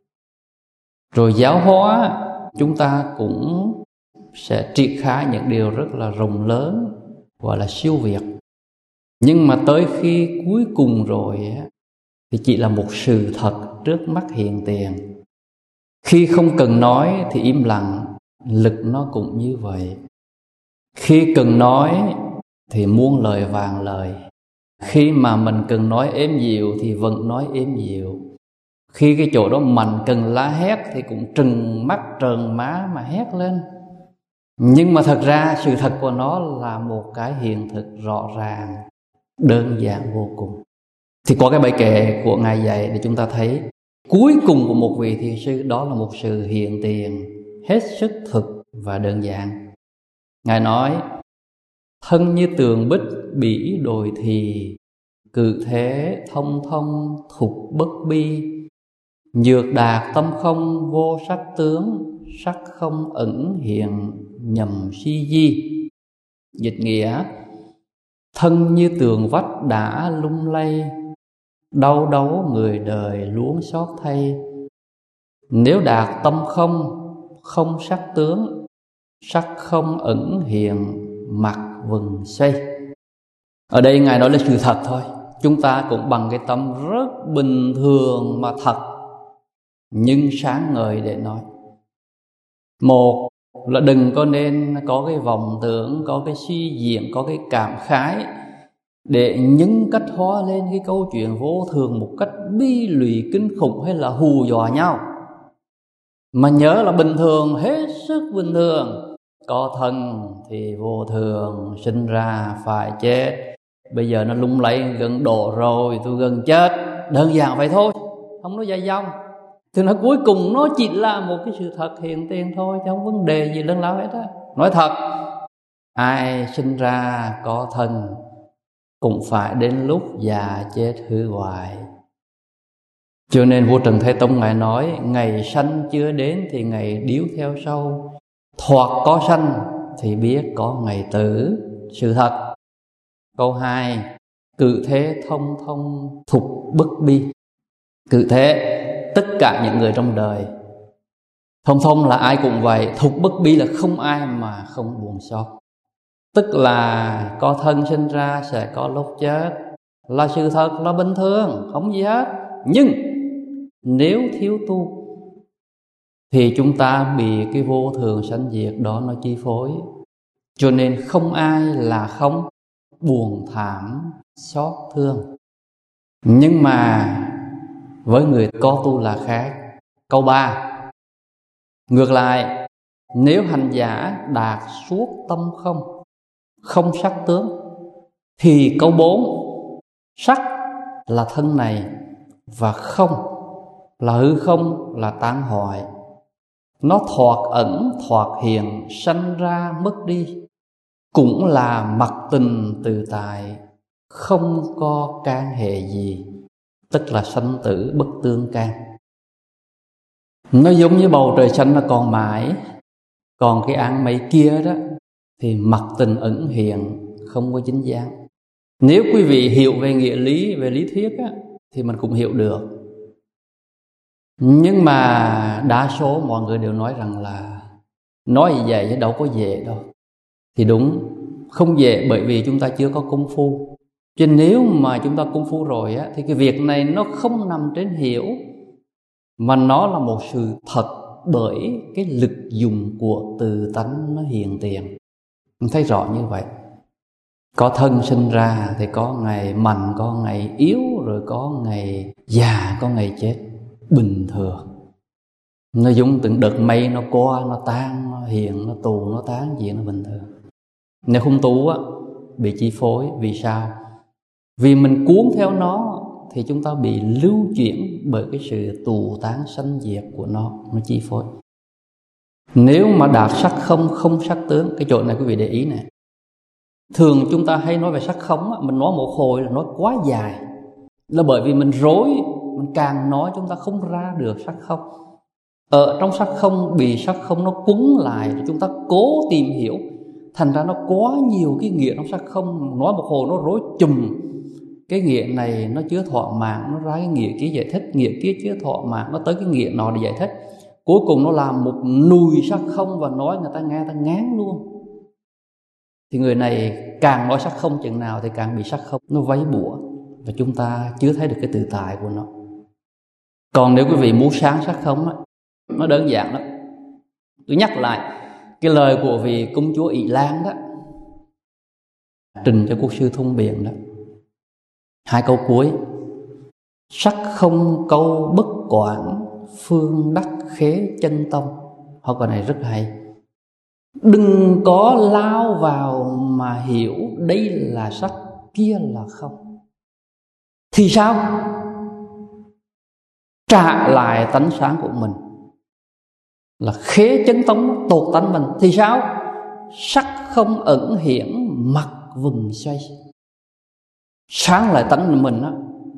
Rồi giáo hóa, chúng ta cũng sẽ triệt khai những điều rất là rộng lớn, gọi là siêu việt. Nhưng mà tới khi cuối cùng rồi á, thì chỉ là một sự thật trước mắt hiện tiền. Khi không cần nói thì im lặng, lực nó cũng như vậy. Khi cần nói thì muôn lời vàng lời. Khi mà mình cần nói êm dịu thì vẫn nói êm dịu. Khi cái chỗ đó mình cần la hét thì cũng trừng mắt trợn má mà hét lên. Nhưng mà thật ra sự thật của nó là một cái hiện thực rõ ràng, đơn giản vô cùng. Thì qua cái bài kệ của Ngài dạy để chúng ta thấy cuối cùng của một vị thiền sư đó là một sự hiện tiền hết sức thực và đơn giản. Ngài nói: thân như tường bích bỉ đồi thì, cự thế thông thông thục bất bi. Nhược đạt tâm không vô sắc tướng, sắc không ẩn hiện nhầm si di. Dịch nghĩa: thân như tường vách đã lung lay, đau đấu người đời luống xót thay. Nếu đạt tâm không, không sắc tướng, sắc không ẩn hiện mặt vừng xây. Ở đây Ngài nói là sự thật thôi. Chúng ta cũng bằng cái tâm rất bình thường mà thật, nhưng sáng ngời để nói. Một là đừng có nên có cái vọng tưởng, có cái suy diễn, có cái cảm khái để nhân cách hóa lên cái câu chuyện vô thường một cách bi lụy kinh khủng hay là hù dọa nhau. Mà nhớ là bình thường, hết sức bình thường. Có thân thì vô thường, sinh ra phải chết. Bây giờ nó lung lay gần độ rồi, tôi gần chết. Đơn giản vậy thôi, không nói dài dòng. Thì nó cuối cùng nó chỉ là một cái sự thật hiện tiền thôi, chứ không vấn đề gì lớn lao hết á. Nói thật, ai sinh ra có thân cũng phải đến lúc già chết hư hoại. Cho nên vua Trần Thái Tông Ngài nói: ngày sanh chưa đến thì ngày điếu theo sau, thoạt có sanh thì biết có ngày tử. Sự thật. Câu hai: cự thế thông thông thục bất bi. Cự thế, tất cả những người trong đời. Thông thông là ai cũng vậy. Thục bất bi là không ai mà không buồn xót. Tức là có thân sinh ra sẽ có lúc chết, là sự thật, là bình thường, không gì hết. Nhưng nếu thiếu tu thì chúng ta bị cái vô thường sanh diệt đó nó chi phối. Cho nên không ai là không buồn thảm xót thương. Nhưng mà với người có tu là khác. Câu ba: ngược lại, nếu hành giả đạt suốt tâm không, không sắc tướng, thì câu bốn: sắc là thân này và không là hư không, là tán hoại. Nó thoạt ẩn thoạt hiện, sanh ra mất đi, cũng là mặc tình tự tại, không có can hệ gì. Tức là sanh tử bất tương can. Nó giống như bầu trời xanh nó còn mãi, còn cái áng mây kia đó thì mặc tình ẩn hiện, không có chính dáng. Nếu quý vị hiểu về nghĩa lý, về lý thuyết á, thì mình cũng hiểu được. Nhưng mà đa số mọi người đều nói rằng là nói như vậy chứ đâu có dễ đâu. Thì đúng, không dễ bởi vì chúng ta chưa có công phu. Chứ nếu mà chúng ta công phu rồi á, thì cái việc này nó không nằm trên hiểu, mà nó là một sự thật bởi cái lực dùng của tự tánh nó hiện tiền. Mình thấy rõ như vậy. Có thân sinh ra thì có ngày mạnh, có ngày yếu, rồi có ngày già, có ngày chết. Bình thường. Nó giống từng đợt mây nó qua, nó tan, nó hiện, nó tù, nó tán, gì nó bình thường. Nếu không tu á, bị chi phối. Vì sao? Vì mình cuốn theo nó thì chúng ta bị lưu chuyển bởi cái sự tù tán sanh diệt của nó, nó chi phối. Nếu mà đạt sắc không, không sắc tướng, cái chỗ này quý vị để ý này. Thường chúng ta hay nói về sắc không, mình nói một hồi là nói quá dài, là bởi vì mình rối, mình càng nói chúng ta không ra được sắc không. ở trong sắc không, bị sắc không nó quấn lại, chúng ta cố tìm hiểu, thành ra nó quá nhiều cái nghĩa trong sắc không, nói một hồi nó rối chùm. Cái nghĩa này nó chưa thỏa mãn, nó ra cái nghĩa kia giải thích, nghĩa kia chưa thỏa mãn, nó tới cái nghĩa nọ để giải thích. Cuối cùng nó làm một nùi sắc không và nói người ta nghe ta ngán luôn. Thì người này càng nói sắc không chừng nào thì càng bị sắc không nó váy bủa, và chúng ta chưa thấy được cái tự tại của nó. Còn nếu quý vị muốn sáng sắc không á, nó đơn giản lắm. Tôi nhắc lại cái lời của vị công chúa Ỷ Lan đó, trình cho quốc sư Thông Biện đó, hai câu cuối: sắc không câu bất quản, phương đắc khế chân tông. Họ câu này rất hay. Đừng có lao vào mà hiểu đây là sắc, kia là không. Thì sao? Trả lại tánh sáng của mình là khế chân tông, tột tánh mình. Thì sao? Sắc không ẩn hiển, mặt vừng xoay. Sáng lại tánh mình á,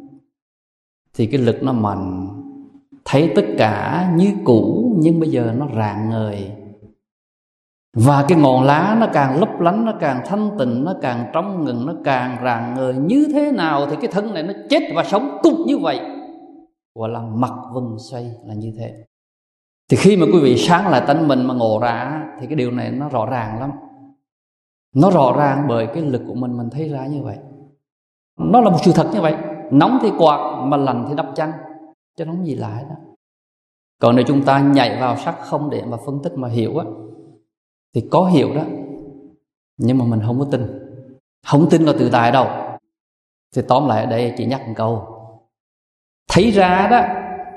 thì cái lực nó mạnh, thấy tất cả như cũ nhưng bây giờ nó rạng ngời. Và cái ngọn lá nó càng lấp lánh, nó càng thanh tịnh, nó càng trong ngừng, nó càng rạng ngời. Như thế nào thì cái thân này nó chết và sống cùng như vậy, gọi là mặt vừng xoay, là như thế. Thì khi mà quý vị sáng lại tánh mình mà ngộ ra thì cái điều này nó rõ ràng lắm. Nó rõ ràng bởi cái lực của mình mình thấy ra như vậy. Nó là một sự thật như vậy. Nóng thì quạt, mà lạnh thì đắp chăn, chứ không gì lạ đó. Còn nếu chúng ta nhảy vào sắc không để mà phân tích mà hiểu á, thì có hiểu đó, nhưng mà mình không có tin. Không tin là tự tại đâu. Thì tóm lại ở đây chỉ nhắc một câu: thấy ra đó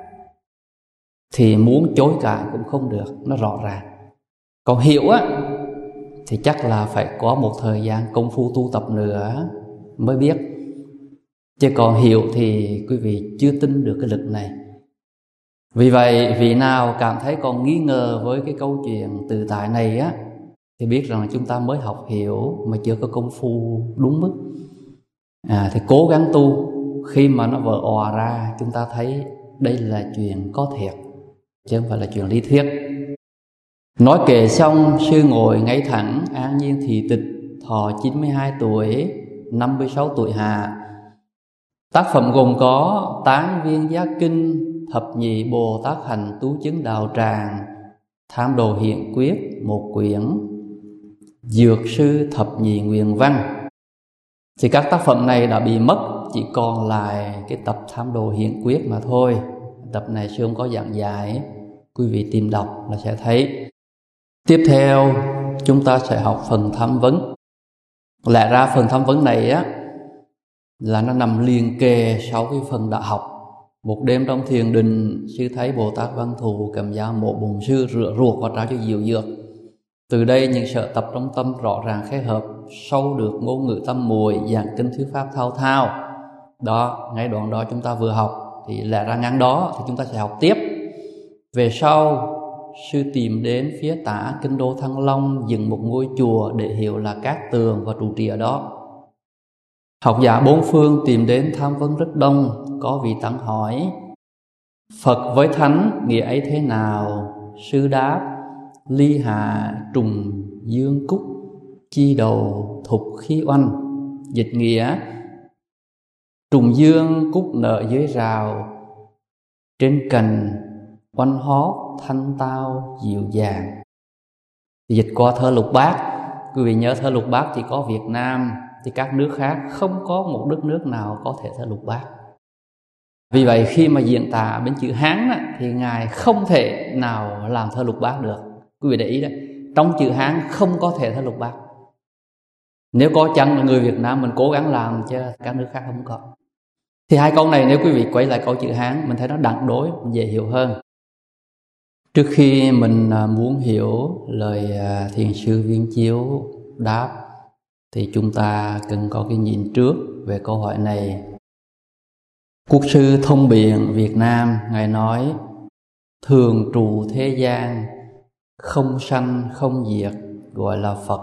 thì muốn chối cãi cũng không được, nó rõ ràng. Còn hiểu á thì chắc là phải có một thời gian công phu tu tập nữa mới biết. Chứ còn hiểu thì quý vị chưa tin được cái lực này. Vì vậy, vị nào cảm thấy còn nghi ngờ với cái câu chuyện tự tại này á, thì biết rằng là chúng ta mới học hiểu mà chưa có công phu đúng mức. À, thì cố gắng tu. Khi mà nó vỡ òa ra, chúng ta thấy đây là chuyện có thiệt, chứ không phải là chuyện lý thuyết. Nói kể xong, sư ngồi ngay thẳng, an nhiên thị tịch, thọ chín mươi hai tuổi, năm mươi sáu tuổi hạ. Tác phẩm gồm có Tán Viên Giác Kinh, Thập Nhị Bồ Tát Hành Tú Chứng Đạo Tràng, Tham Đồ Hiện Quyết một quyển, Dược Sư Thập Nhị Nguyện Văn. Thì các tác phẩm này đã bị mất, chỉ còn lại cái tập Tham Đồ Hiện Quyết mà thôi. Tập này sư không có giảng giải, quý vị tìm đọc là sẽ thấy. Tiếp theo chúng ta sẽ học phần tham vấn. Lẽ ra phần tham vấn này á là nó nằm liền kề sau cái phần đã học. Một đêm trong thiền định, sư thấy Bồ Tát Văn Thù cầm dao mổ bụng sư, rửa ruột và trao cho diệu dược. Từ đây những sở tập trong tâm rõ ràng khế hợp, sâu được ngôn ngữ tâm mùi, giảng kinh thuyết pháp thao thao. Đó, ngay đoạn đó chúng ta vừa học, thì lẽ ra ngang đó thì chúng ta sẽ học tiếp. Về sau, sư tìm đến phía tả kinh đô Thăng Long, dựng một ngôi chùa để hiểu là Cát Tường và trụ trì ở đó. Học giả bốn phương tìm đến tham vấn rất đông. Có vị tăng hỏi: Phật với Thánh nghĩa ấy thế nào? Sư đáp: ly hạ trùng dương cúc, chi đầu thục khí oanh. Dịch nghĩa: trùng dương cúc nở dưới rào, trên cành oanh hót thanh tao dịu dàng. Dịch qua thơ Lục Bát. Quý vị nhớ thơ Lục Bát chỉ có Việt Nam, thì các nước khác không có một đất nước nào có thể thơ Lục Bát. Vì vậy khi mà diễn tả bên chữ Hán á, thì Ngài không thể nào làm thơ Lục Bát được. Quý vị để ý đấy, trong chữ Hán không có thể thơ Lục Bát. Nếu có chăng là người Việt Nam mình cố gắng làm, chứ các nước khác không có. Thì hai câu này nếu quý vị quay lại câu chữ Hán, mình thấy nó đặng đối, mình dễ hiểu hơn. Trước khi mình muốn hiểu lời thiền sư Viên Chiếu đáp, thì chúng ta cần có cái nhìn trước về câu hỏi này. Quốc sư Thông Biện Việt Nam, Ngài nói: thường trụ thế gian, không sanh không diệt, gọi là Phật.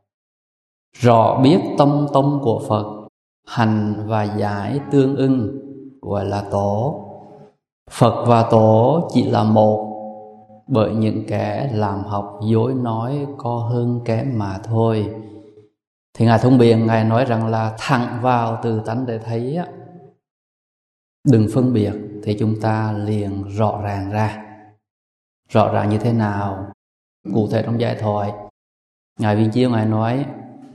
Rõ biết tâm tông của Phật, hành và giải tương ưng, gọi là Tổ. Phật và Tổ chỉ là một, bởi những kẻ làm học dối nói có hơn kém mà thôi. Thì Ngài Thông Biện Ngài nói rằng là thẳng vào từ tánh để thấy á, đừng phân biệt, thì chúng ta liền rõ ràng ra. Rõ ràng như thế nào? Cụ thể trong giải thoại, Ngài Viên Chiếu Ngài nói: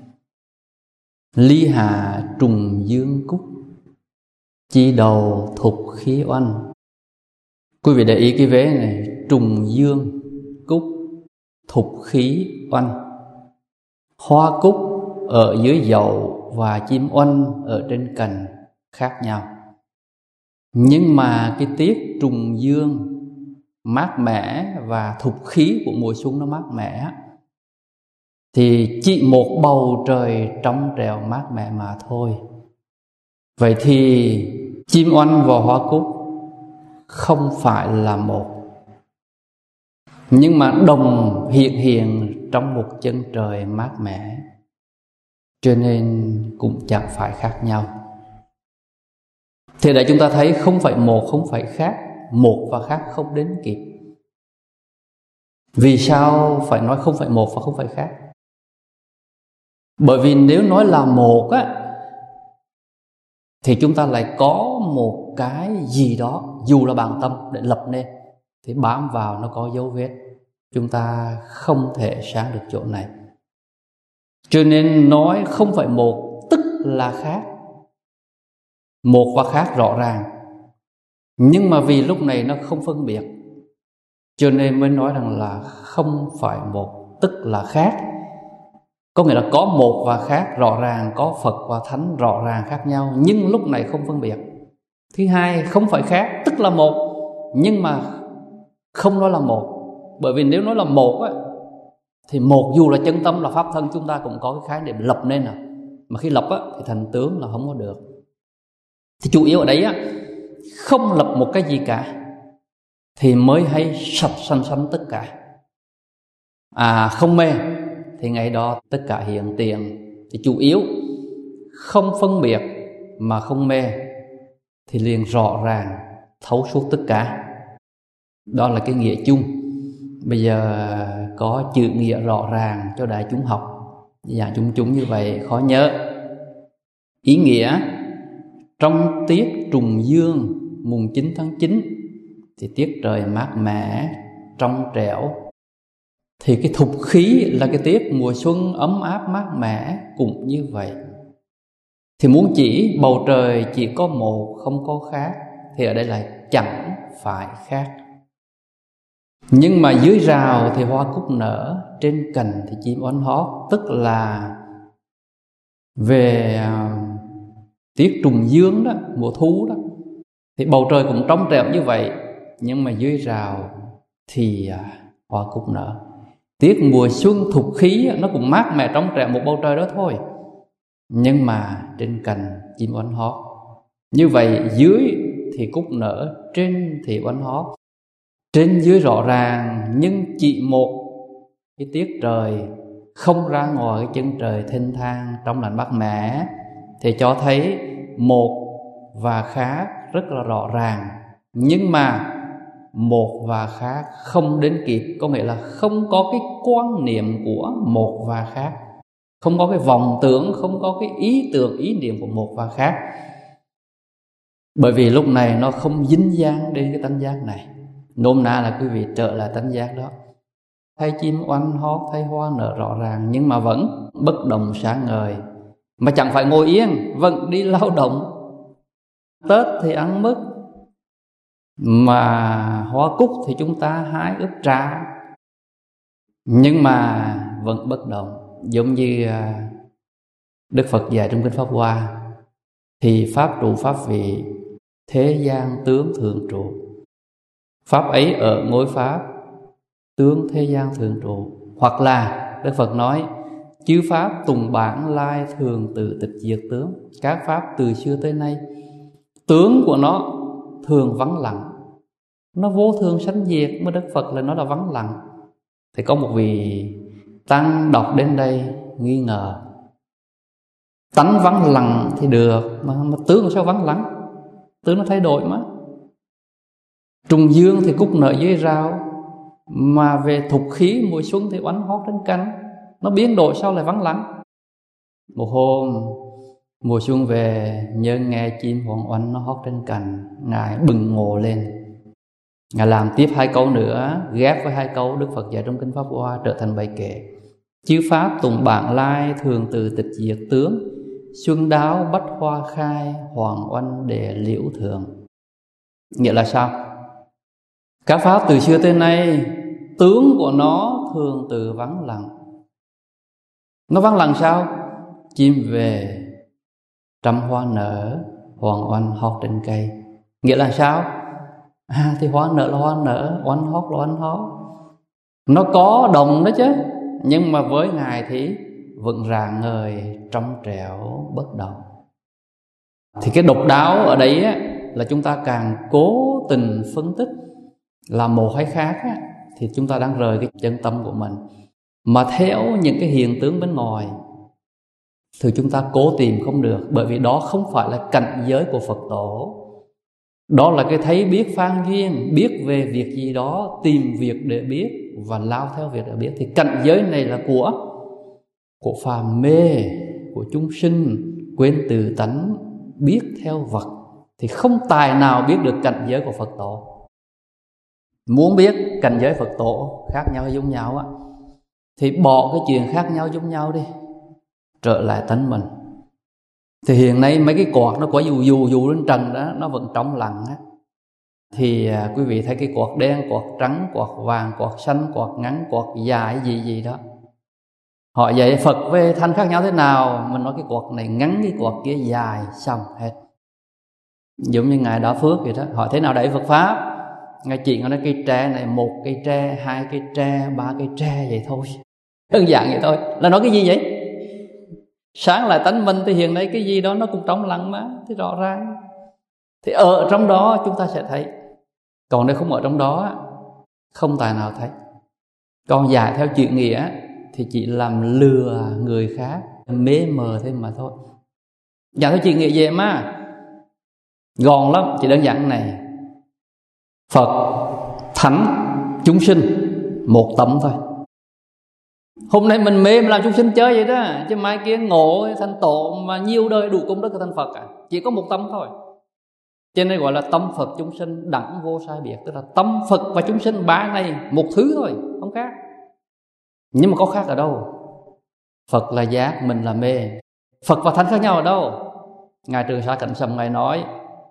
ly hà trùng dương cúc, chi đầu thục khí oanh. Quý vị để ý cái vế này: trùng dương cúc, thục khí oanh. Hoa cúc ở dưới dậu và chim oanh ở trên cành khác nhau, nhưng mà cái tiết trùng dương mát mẻ và thục khí của mùa xuân nó mát mẻ, thì chỉ một bầu trời trong trẻo mát mẻ mà thôi. Vậy thì chim oanh và hoa cúc không phải là một, nhưng mà đồng hiện hiện trong một chân trời mát mẻ, cho nên cũng chẳng phải khác nhau. Thì để chúng ta thấy không phải một không phải khác, một và khác không đến kịp. Vì sao phải nói không phải một và không phải khác? Bởi vì nếu nói là một á, thì chúng ta lại có một cái gì đó, dù là bản tâm để lập nên, thì bám vào nó có dấu vết. Chúng ta không thể sáng được chỗ này. Cho nên nói không phải một tức là khác. Một và khác rõ ràng, nhưng mà vì lúc này nó không phân biệt, cho nên mới nói rằng là không phải một tức là khác. Có nghĩa là có một và khác rõ ràng, có Phật và Thánh rõ ràng khác nhau, nhưng lúc này không phân biệt. Thứ hai, không phải khác tức là một, nhưng mà không nói là một. Bởi vì nếu nói là một á, thì một dù là chân tâm là pháp thân, chúng ta cũng có cái khái niệm lập nên à. Mà khi lập á, thì thành tướng là không có được. Thì chủ yếu ở đấy á, không lập một cái gì cả thì mới hay sạch sanh sanh tất cả. À không mê thì ngày đó tất cả hiện tiền. Thì chủ yếu không phân biệt mà không mê thì liền rõ ràng thấu suốt tất cả. Đó là cái nghĩa chung. Bây giờ có chữ nghĩa rõ ràng cho đại chúng học. Dạng chung chung như vậy khó nhớ. Ý nghĩa: trong tiết trùng dương mùng chín tháng chín thì tiết trời mát mẻ, trong trẻo. Thì cái thục khí là cái tiết mùa xuân ấm áp mát mẻ cũng như vậy. Thì muốn chỉ bầu trời chỉ có một không có khác, thì ở đây là chẳng phải khác. Nhưng mà dưới rào thì hoa cúc nở, trên cành thì chim oanh hót. Tức là về tiết trùng dương đó, mùa thu đó, thì bầu trời cũng trong trẻo như vậy, nhưng mà dưới rào thì hoa cúc nở. Tiết mùa xuân thục khí nó cũng mát mẻ trong trẻo một bầu trời đó thôi, nhưng mà trên cành chim oanh hót. Như vậy dưới thì cúc nở, trên thì oanh hót. Trên dưới rõ ràng, nhưng chỉ một cái tiết trời không ra ngoài cái chân trời thênh thang trong lành mát mẻ, thì cho thấy một và khác rất là rõ ràng. Nhưng mà một và khác không đến kịp, có nghĩa là không có cái quan niệm của một và khác, không có cái vọng tưởng, không có cái ý tưởng, ý niệm của một và khác. Bởi vì lúc này nó không dính dáng đến cái tánh giác này. Nôm na là quý vị trở lại tánh giác đó. Thấy chim oanh hót, thấy hoa nở rõ ràng, nhưng mà vẫn bất động sáng ngời. Mà chẳng phải ngồi yên, vẫn đi lao động. Tết thì ăn mứt, mà hoa cúc thì chúng ta hái ướp trà, nhưng mà vẫn bất động. Giống như Đức Phật dạy trong Kinh Pháp Hoa: thì pháp trụ pháp vị, thế gian tướng thường trụ. Pháp ấy ở ngôi pháp, tướng thế gian thường trụ. Hoặc là Đức Phật nói: chư pháp tùng bản lai thường tự tịch diệt tướng. Các pháp từ xưa tới nay, tướng của nó thường vắng lặng, nó vô thường sanh diệt. Mà Đức Phật là nó là vắng lặng. Thì có một vị tăng đọc đến đây nghi ngờ: tánh vắng lặng thì được, mà, mà tướng sao vắng lặng? Tướng nó thay đổi mà. Trùng dương thì cúc nở dưới rào, Mà về thục khí mùa xuân thì oánh hót trên cành, nó biến đổi sao lại vắng lặng. Một hôm mùa xuân về, Nhân nghe chim hoàng oanh nó hót trên cành, Ngài bừng ngộ lên. Ngài làm tiếp hai câu nữa, ghép với hai câu Đức Phật dạy trong Kinh Pháp Hoa trở thành bài kệ. Chư pháp tùng bản lai, thường từ tịch diệt tướng, xuân đáo bách hoa khai, hoàng oanh đề liễu thường. Nghĩa là sao? Các pháp từ xưa tới nay, tướng của nó thường từ vắng lặng. Nó vắng lặng sao? Chim về, trăm hoa nở, hoàng oanh hót trên cây. Nghĩa là sao? À thì hoa nở là hoa nở, oanh hót là oanh hót. Nó có đồng đó chứ, nhưng mà với Ngài thì vẫn rạng ngời, trong trẻo, bất động. Thì cái độc đáo ở đấy á, là chúng ta càng cố tình phân tích là một hay khác á, thì chúng ta đang rời cái chân tâm của mình. Mà theo những cái hiện tướng bên ngoài thì chúng ta cố tìm không được, bởi vì đó không phải là cảnh giới của Phật tổ. Đó là cái thấy biết phan duyên, biết về việc gì đó, tìm việc để biết và lao theo việc để biết. Thì cảnh giới này là của của phàm mê, của chúng sinh quên từ tánh, biết theo vật, thì không tài nào biết được cảnh giới của Phật tổ. Muốn biết cảnh giới Phật tổ khác nhau hay giống nhau á, thì bỏ cái chuyện khác nhau giống nhau đi, trở lại tánh mình. Thì hiện nay mấy cái quạt nó quả dù dù dù lên trần đó, nó vẫn trong lặng á. Thì à, quý vị thấy cái quạt đen, quạt trắng, quạt vàng, quạt xanh, quạt ngắn, quạt dài gì gì đó. Họ dạy Phật với thanh khác nhau thế nào, mình nói cái quạt này ngắn, cái quạt kia dài, xong hết. Giống như Ngài Đa Phước vậy đó, họ thế nào đẩy Phật Pháp. Ngài chỉ nói cây tre này, một cây tre, hai cây tre, ba cây tre vậy thôi. Đơn giản vậy thôi. Là nói cái gì vậy? Sáng lại tánh mình thì hiện nay cái gì đó nó cũng trong lặng mà, thì rõ ràng. Thì ở trong đó chúng ta sẽ thấy. Còn nếu không ở trong đó, không tài nào thấy. Còn giải theo chuyện nghĩa thì chỉ làm lừa người khác, mê mờ thêm mà thôi. Giải theo chuyện nghĩa vậy mà gọn lắm, chỉ đơn giản này. Phật, Thánh, chúng sinh một tấm thôi. Hôm nay mình mê mình làm chúng sinh chơi vậy đó, chứ mai kia ngộ thành tổ mà nhiều đời đủ công đức của thành Phật à. Chỉ có một tâm thôi. Cho nên gọi là tâm Phật chúng sinh đẳng vô sai biệt. Tức là tâm Phật và chúng sinh ba này một thứ thôi, không khác. Nhưng mà có khác ở đâu? Phật là giác, mình là mê. Phật và Thánh khác nhau ở đâu? Ngài Trường Sa Cảnh Sâm Ngài nói,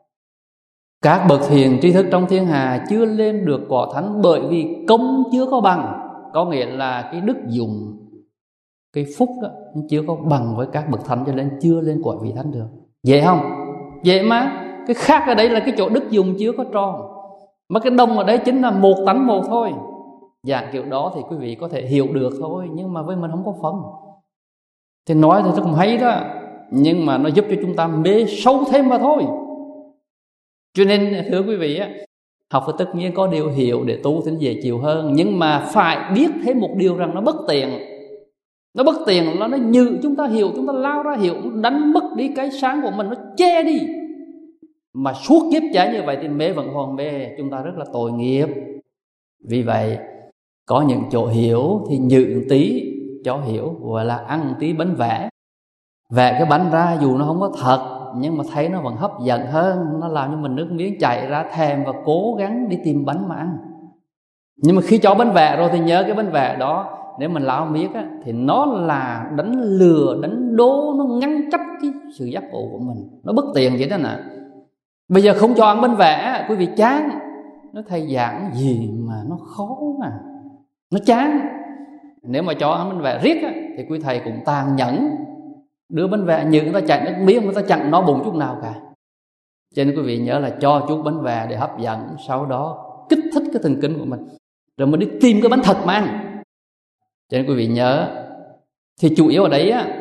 các bậc hiền tri thức trong thiên hà chưa lên được quả thánh bởi vì công chưa có bằng. Có nghĩa là cái đức dụng, cái phúc đó chưa có bằng với các bậc thánh, cho nên chưa lên quả vị thánh được. Dễ không? Dễ mà. Cái khác ở đây là cái chỗ đức dùng chưa có tròn, mà cái đồng ở đấy chính là một tánh một thôi. Dạng kiểu đó thì quý vị có thể hiểu được thôi, nhưng mà với mình không có phần. Thì nói thì nó cũng hay đó, nhưng mà nó giúp cho chúng ta mê sâu thêm mà thôi. Cho nên thưa quý vị á, học phải tất nhiên có điều hiểu để tu thì nó dễ chịu hơn, nhưng mà phải biết thêm một điều rằng nó bất tiện. Nó bất tiện là nó như chúng ta hiểu, chúng ta lao ra hiểu, nó đánh mất đi cái sáng của mình, nó che đi. Mà suốt kiếp trái như vậy thì mê vẫn còn mê, chúng ta rất là tội nghiệp. Vì vậy có những chỗ hiểu thì nhự tí cho hiểu, gọi là ăn tí bánh vẽ. Vẽ cái bánh ra dù nó không có thật, nhưng mà thấy nó vẫn hấp dẫn hơn, nó làm cho mình nước miếng chảy ra thèm và cố gắng đi tìm bánh mà ăn. Nhưng mà khi cho bánh vẽ rồi thì nhớ cái bánh vẽ đó, nếu mình lao miết á, thì nó là đánh lừa, đánh đố, nó ngăn chấp cái sự giác ngộ của mình. Nó bất tiện vậy đó nè. Bây giờ không cho ăn bánh vẽ, quý vị chán. Nó thầy giảng gì mà nó khó mà, nó chán. Nếu mà cho ăn bánh vẽ riết á, thì quý thầy cũng tàn nhẫn. Đưa bánh vẽ như người ta chạy nước miếng, người ta chẳng no bụng chút nào cả. Cho nên quý vị nhớ là cho chút bánh vẽ để hấp dẫn, sau đó kích thích cái thần kinh của mình, rồi mình đi tìm cái bánh thật mà ăn. Cho nên quý vị nhớ, thì chủ yếu ở đấy á,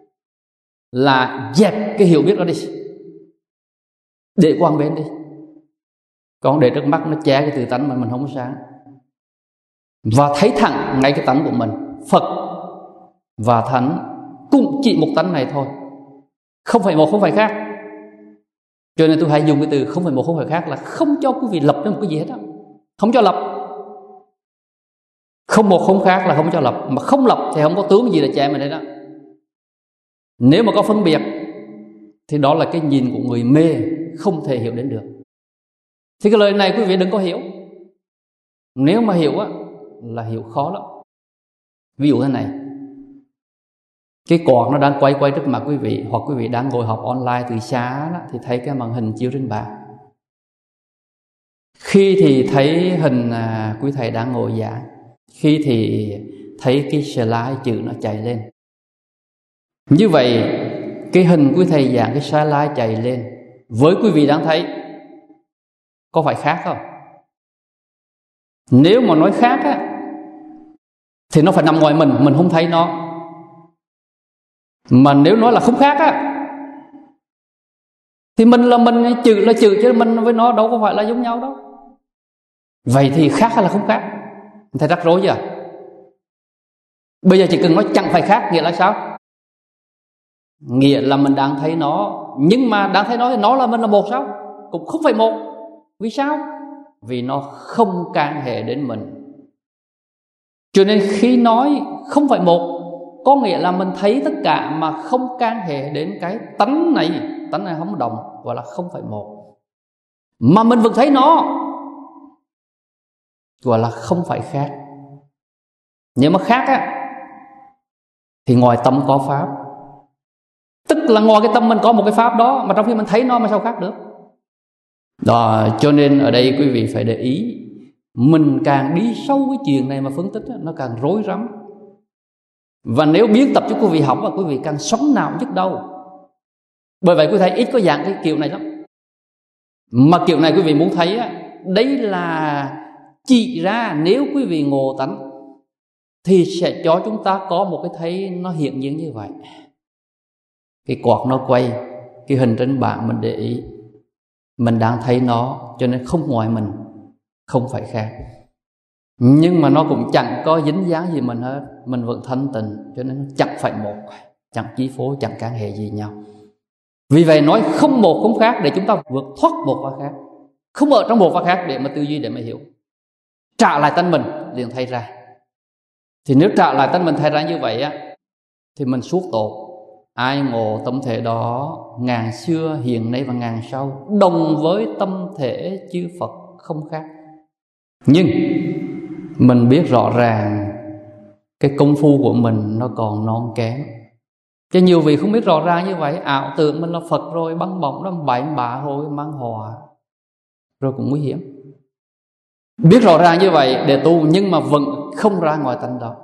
là dẹp cái hiểu biết đó đi, để qua bên đi. Còn để trước mắt nó che cái tự tánh mà mình không có sáng. Và thấy thẳng ngay cái tánh của mình. Phật và Thánh cũng chỉ một tánh này thôi, không phải một không phải khác. Cho nên tôi hay dùng cái từ không phải một không phải khác là không cho quý vị lập ra một cái gì hết đó. Không cho lập. Không một không khác là không cho lập, mà không lập thì không có tướng gì để che mình đấy đó. Nếu mà có phân biệt thì đó là cái nhìn của người mê, không thể hiểu đến được. Thì cái lời này quý vị đừng có hiểu. Nếu mà hiểu á là hiểu khó lắm. Ví dụ thế này, cái quạt nó đang quay quay trước mặt quý vị, hoặc quý vị đang ngồi học online từ xa đó, thì thấy cái màn hình chiếu trên bảng. Khi thì thấy hình à, quý thầy đang ngồi giảng, khi thì thấy cái slide chữ nó chạy lên. Như vậy cái hình quý thầy giảng, cái slide chạy lên với quý vị đang thấy có phải khác không? Nếu mà nói khác á thì nó phải nằm ngoài mình, mình không thấy nó. Mà nếu nói là không khác á thì mình là mình, chữ là chữ, chứ mình với nó đâu có phải là giống nhau đâu. Vậy thì khác hay là không khác? Thầy rắc rối chưa? Bây giờ chỉ cần nói chẳng phải khác, nghĩa là sao? Nghĩa là mình đang thấy nó, nhưng mà đang thấy nó thì nó là mình là một sao? Cũng không phải một. Vì sao? Vì nó không can hệ đến mình. Cho nên khi nói không phải một, có nghĩa là mình thấy tất cả mà không can hệ đến cái tánh này. Tánh này không động, gọi là không phải một. Mà mình vẫn thấy nó, gọi là không phải khác. Nhưng mà khác á thì ngoài tâm có pháp. Tức là ngoài cái tâm mình có một cái pháp đó, mà trong khi mình thấy nó mà sao khác được. Đó, cho nên ở đây quý vị phải để ý, mình càng đi sâu cái chuyện này mà phân tích, nó càng rối rắm. Và nếu biên tập cho quý vị học, và quý vị càng sống nào nhức đâu. Bởi vậy quý thầy ít có dạng cái kiểu này lắm. Mà kiểu này quý vị muốn thấy á, đấy là chỉ ra nếu quý vị ngộ tánh thì sẽ cho chúng ta có một cái thấy nó hiện nhiên như vậy. Cái quạt nó quay, cái hình trên bảng mình để ý, mình đang thấy nó, cho nên không ngoài mình, không phải khác. Nhưng mà nó cũng chẳng có dính dáng gì mình hết, mình vẫn thanh tịnh, cho nên chẳng phải một, chẳng chi phối, chẳng can hệ gì nhau. Vì vậy nói không một không khác để chúng ta vượt thoát một và khác, không ở trong một và khác để mà tư duy, để mà hiểu. Trả lại tánh mình liền thay ra. Thì nếu trả lại tánh mình thay ra như vậy á, thì mình suốt tột. Ai ngộ tâm thể đó, ngàn xưa hiện nay và ngàn sau, đồng với tâm thể chư Phật không khác. Nhưng mình biết rõ ràng cái công phu của mình nó còn non kém. Chứ nhiều vị không biết rõ ràng như vậy, ảo tưởng mình là Phật rồi, băng bóng đâm bảy bạ hồi mang hòa, rồi cũng nguy hiểm. Biết rõ ràng như vậy để tu, nhưng mà vẫn không ra ngoài tánh đó.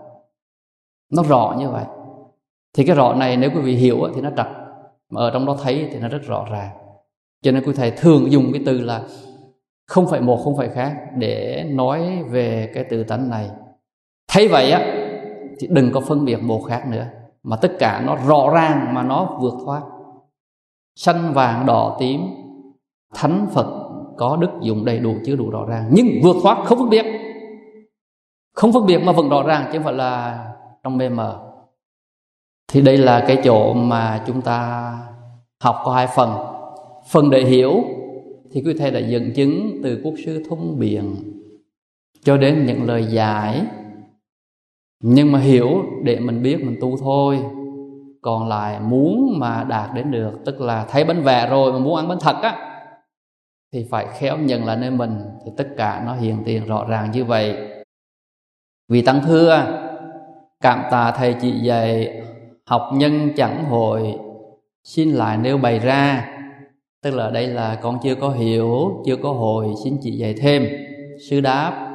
Nó rõ như vậy. Thì cái rõ này nếu quý vị hiểu thì nó trật, mà ở trong đó thấy thì nó rất rõ ràng. Cho nên quý thầy thường dùng cái từ là không phải một, không phải khác để nói về cái từ tánh này. Thấy vậy á thì đừng có phân biệt một khác nữa, mà tất cả nó rõ ràng mà nó vượt thoát. Xanh vàng đỏ tím, thánh Phật có đức dụng đầy đủ, chưa đủ rõ ràng, nhưng vượt thoát không phân biệt. Không phân biệt mà vẫn rõ ràng, chứ không phải là trong mê mờ. Thì đây là cái chỗ mà chúng ta học có hai phần. Phần để hiểu thì quý thầy đã dẫn chứng từ quốc sư thông biện cho đến những lời giải. Nhưng mà hiểu để mình biết mình tu thôi. Còn lại muốn mà đạt đến được, tức là thấy bánh vẽ rồi mà muốn ăn bánh thật á, thì phải khéo nhận lại nơi mình. Thì tất cả nó hiện tiền rõ ràng như vậy. Vì tăng thưa, cảm tạ thầy chị dạy, học nhân chẳng hội, xin lại nêu bày ra. Tức là đây là con chưa có hiểu, chưa có hồi, xin chị dạy thêm. Sư đáp: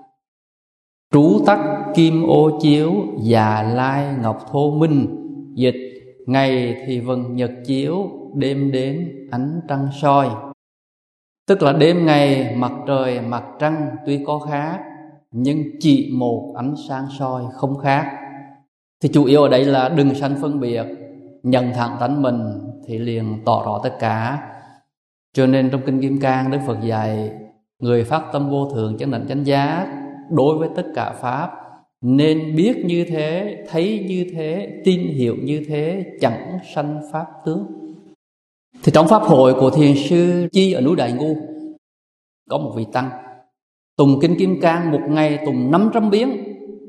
trú tắc kim ô chiếu, già lai ngọc thô minh. Dịch: ngày thì vầng nhật chiếu, đêm đến ánh trăng soi. Tức là đêm ngày mặt trời mặt trăng tuy có khác, nhưng chỉ một ánh sáng soi không khác. Thì chủ yếu ở đây là đừng sanh phân biệt, nhận thẳng tánh mình thì liền tỏ rõ tất cả. Cho nên trong Kinh Kim Cang, Đức Phật dạy người phát tâm vô thượng chánh đẳng chánh giác đối với tất cả pháp nên biết như thế, thấy như thế, tin hiểu như thế, chẳng sanh pháp tướng. Thì trong pháp hội của thiền sư Chi ở núi Đại Ngu, có một vị tăng tùng Kinh Kim Cang một ngày tùng năm trăm biến,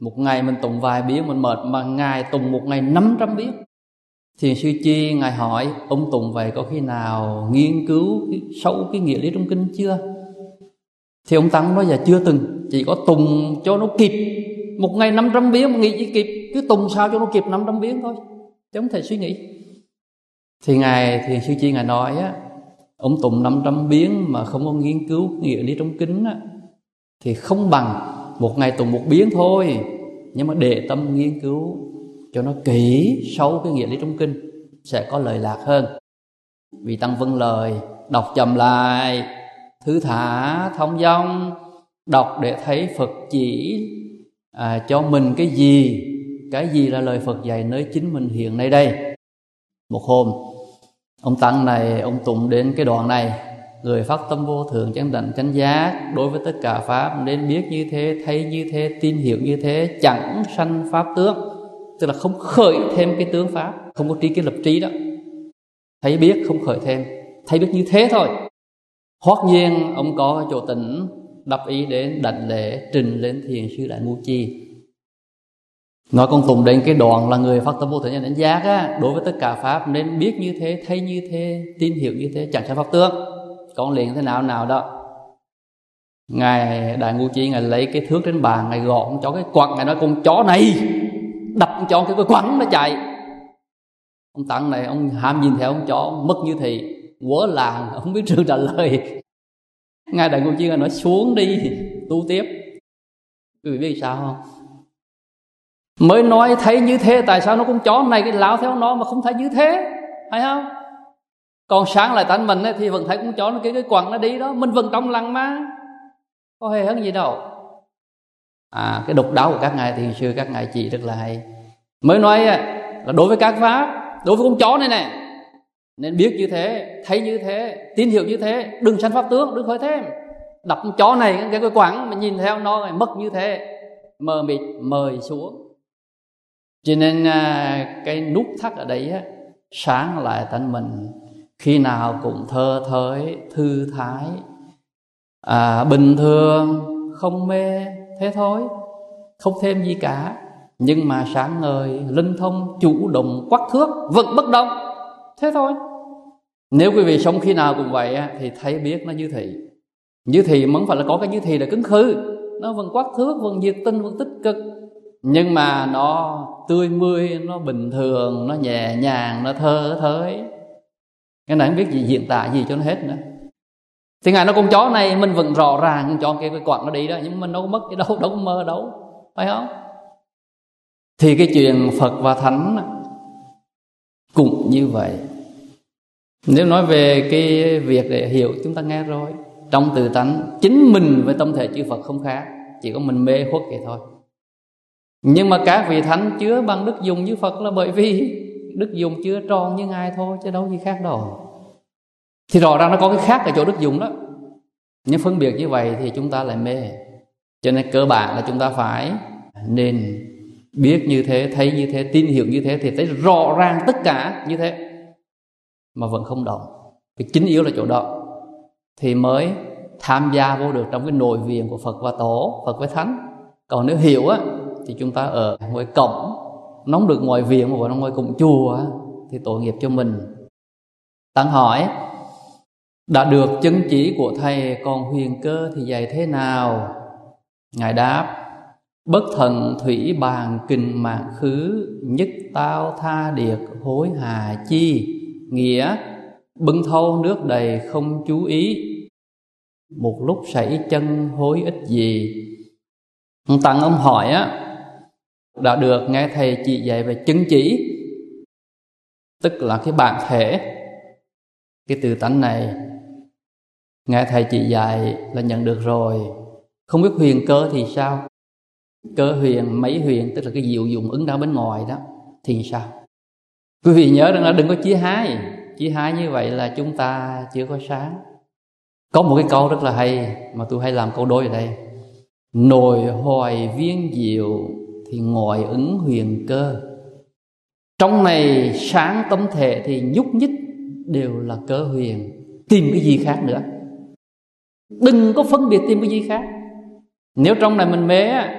Một ngày mình tụng vài biến mình mệt, mà Ngài tụng một ngày năm trăm biến. Thiền sư Chi Ngài hỏi ông tụng vậy có khi nào nghiên cứu cái, sâu cái nghĩa lý trong kinh chưa? Thì ông Tăng nói dạ chưa từng, chỉ có tụng cho nó kịp. Một ngày năm trăm biến mà nghĩ chỉ kịp, cứ tụng sao cho nó kịp năm trăm biến thôi, chứ không thể suy nghĩ. Thì Ngài Thiền sư Chi Ngài nói á, ông tụng năm trăm biến mà không có nghiên cứu nghĩa lý trong kinh á, thì không bằng một ngày tụng một biến thôi, nhưng mà để tâm nghiên cứu cho nó kỹ sâu cái nghĩa lý trong kinh sẽ có lợi lạc hơn. Vì Tăng vâng lời, đọc chậm lại, thư thả, thông dong, đọc để thấy Phật chỉ à, cho mình cái gì, cái gì là lời Phật dạy nơi chính mình hiện nay đây. Một hôm, ông Tăng này, ông tụng đến cái đoạn này: người phát tâm vô thượng chánh đảnh chánh giác, đối với tất cả pháp nên biết như thế, thấy như thế, tin hiểu như thế, chẳng sanh pháp tướng. Tức là không khởi thêm cái tướng pháp, không có trí kiến lập trí đó. Thấy biết không khởi thêm, thấy biết như thế thôi. Hoắc nhiên ông có chỗ tỉnh, đắp ý đến đảnh lễ trình lên Thiền sư Đại Ngu Chi, nói con tụng đến cái đoạn là người phát tâm vô thượng chánh đảnh giác á, đối với tất cả pháp nên biết như thế, thấy như thế, tin hiểu như thế, chẳng sanh pháp tướng. Con liền thế nào nào đó. Ngài Đại Ngu Chi Ngài lấy cái thước trên bàn, Ngài gọt con chó cái quặng, Ngài nói con chó này, đập con chó cái quẳng nó chạy. Ông Tăng này ông ham nhìn theo ông chó mất như thì quớ làng, không biết sự trả lời. Ngài Đại Ngu Chi Ngài nói xuống đi tu tiếp. Quý vị biết sao không? Mới nói thấy như thế, tại sao nó con chó này cái lao theo nó mà không thấy như thế, phải không? Còn sáng lại tánh mình ấy, thì vẫn thấy con chó nó cái cái quặng nó đi đó, mình vẫn trong lặng mà, có hề hấn gì đâu. À, cái độc đáo của các ngài thiền sư, các ngài chỉ rất là hay. Mới nói là đối với các pháp, đối với con chó này này nên biết như thế, thấy như thế, tin hiểu như thế, đừng sanh pháp tướng, đừng khởi thêm. Đập con chó này cái cái quặng mà nhìn theo nó này, mất như thế, mờ mịt mời xuống. Cho nên cái nút thắt ở đây á, sáng lại tánh mình, khi nào cũng thơ thới, thư thái, à, bình thường, không mê, thế thôi, không thêm gì cả. Nhưng mà sáng ngời, linh thông, chủ động, quắc thước, vẫn bất động, thế thôi. Nếu quý vị sống khi nào cũng vậy thì thấy biết nó như thị. Như thị vẫn phải là có cái như thị để cứng khư, nó vẫn quắc thước, vẫn nhiệt tinh, vẫn tích cực, nhưng mà nó tươi mươi, nó bình thường, nó nhẹ nhàng, nó thơ thới. Cái này không biết gì diễn tả gì cho nó hết nữa. Thì Ngài nói con chó này mình vẫn rõ ràng, con chó kia cái quặng nó đi đó, nhưng mà mình đâu có mất cái đâu, đâu có mơ đâu, phải không? Thì cái chuyện Phật và Thánh cũng như vậy. Nếu nói về cái việc để hiểu, chúng ta nghe rồi. Trong tự tánh, chính mình với tâm thể chư Phật không khác, chỉ có mình mê khuất vậy thôi. Nhưng mà các vị Thánh chứa bằng đức dùng như Phật là bởi vì đức dùng chưa tròn như Ngài thôi, chứ đâu gì khác đâu. Thì rõ ràng nó có cái khác ở chỗ đức dùng đó. Nhưng phân biệt như vậy thì chúng ta lại mê. Cho nên cơ bản là chúng ta phải nên biết như thế, thấy như thế, tin hiểu như thế, thì thấy rõ ràng tất cả như thế mà vẫn không động. Cái chính yếu là chỗ đó thì mới tham gia vô được trong cái nội viện của Phật và Tổ, Phật với Thánh. Còn nếu hiểu á thì chúng ta ở ngoài cổng, nóng được ngoài viện mà vào ngoài cổng chùa thì tội nghiệp cho mình. Tăng hỏi: đã được chứng chỉ của thầy, còn huyền cơ thì dạy thế nào? Ngài đáp: bất thần thủy bàn kình mạng khứ, nhất tao tha điệt hối hà chi. Nghĩa: bưng thâu nước đầy không chú ý, một lúc sảy chân hối ích gì. Ông Tăng ông hỏi á, đã được nghe thầy chỉ dạy về chứng chỉ, tức là cái bản thể, cái tự tánh này nghe thầy chỉ dạy là nhận được rồi. Không biết huyền cơ thì sao? Cơ huyền, mấy huyền, tức là cái diệu dụng ứng ra bên ngoài đó, thì sao? Quý vị nhớ rằng là đừng có chia hai. Chia hai như vậy là chúng ta chưa có sáng. Có một cái câu rất là hay mà tôi hay làm câu đối ở đây: nội hoài viên diệu thì ngoại ứng huyền cơ. Trong này sáng tâm thể thì nhúc nhích đều là cơ huyền. Tìm cái gì khác nữa, đừng có phân biệt tìm cái gì khác. Nếu trong này mình mê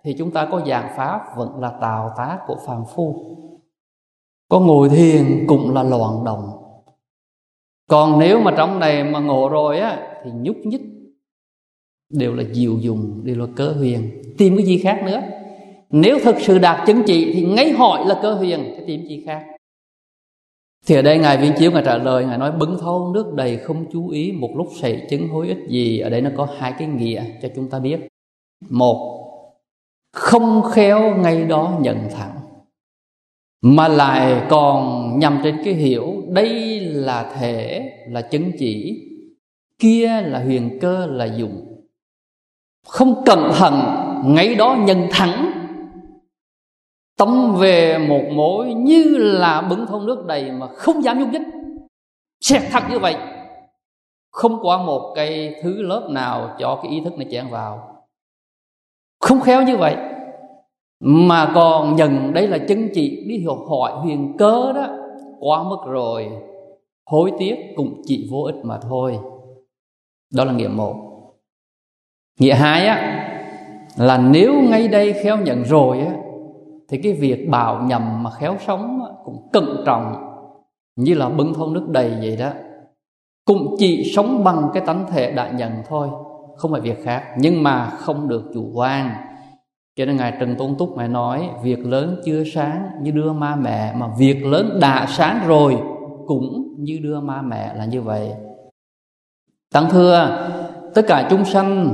thì chúng ta có giảng pháp vẫn là tạo tác của phàm phu. Có ngồi thiền cũng là loạn động. Còn nếu mà trong này mà ngộ rồi á, thì nhúc nhích đều là diệu dùng, đều là cơ huyền. Tìm cái gì khác nữa? Nếu thực sự đạt chứng trị thì ngay hỏi là cơ huyền, thì tìm gì khác? Thì ở đây Ngài Viên Chiếu Ngài trả lời, Ngài nói bưng thâu nước đầy không chú ý, một lúc xảy chứng hối ích gì. Ở đây nó có hai cái nghĩa cho chúng ta biết. Một, không khéo ngay đó nhận thẳng, mà lại còn nhằm trên cái hiểu đây là thể, là chứng chỉ, kia là huyền cơ, là dụng. Không cẩn thận ngay đó nhận thẳng, tâm về một mối như là bưng thâu nước đầy mà không dám nhúc nhích, xẹt thẳng như vậy, không qua một cái thứ lớp nào cho cái ý thức này chạm vào. Không khéo như vậy mà còn nhận đây là chứng chỉ, đi hiểu hỏi huyền cơ đó, quá mức rồi, hối tiếc cũng chỉ vô ích mà thôi. Đó là nghĩa một. Nghĩa hai á, là nếu ngay đây khéo nhận rồi á, thì cái việc bảo nhầm mà khéo sống á, cũng cẩn trọng như là bưng thâu nước đầy vậy đó. Cũng chỉ sống bằng cái tánh thể đã nhận thôi, không phải việc khác. Nhưng mà không được chủ quan. Cho nên Ngài Trần Tôn Túc Ngài nói, việc lớn chưa sáng như đưa ma mẹ, mà việc lớn đã sáng rồi cũng như đưa ma mẹ, là như vậy. Tăng thưa, tất cả chúng sanh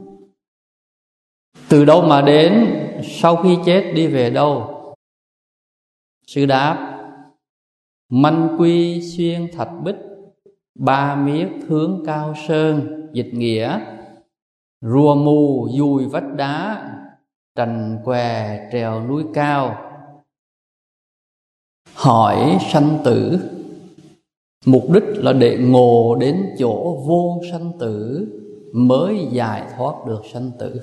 từ đâu mà đến, sau khi chết đi về đâu? Sư đáp, manh quy xuyên thạch bích, ba miết hướng cao sơn. Dịch nghĩa, rùa mù dùi vách đá, trành què trèo núi cao. Hỏi sanh tử, mục đích là để ngộ đến chỗ vô sanh tử mới giải thoát được sanh tử.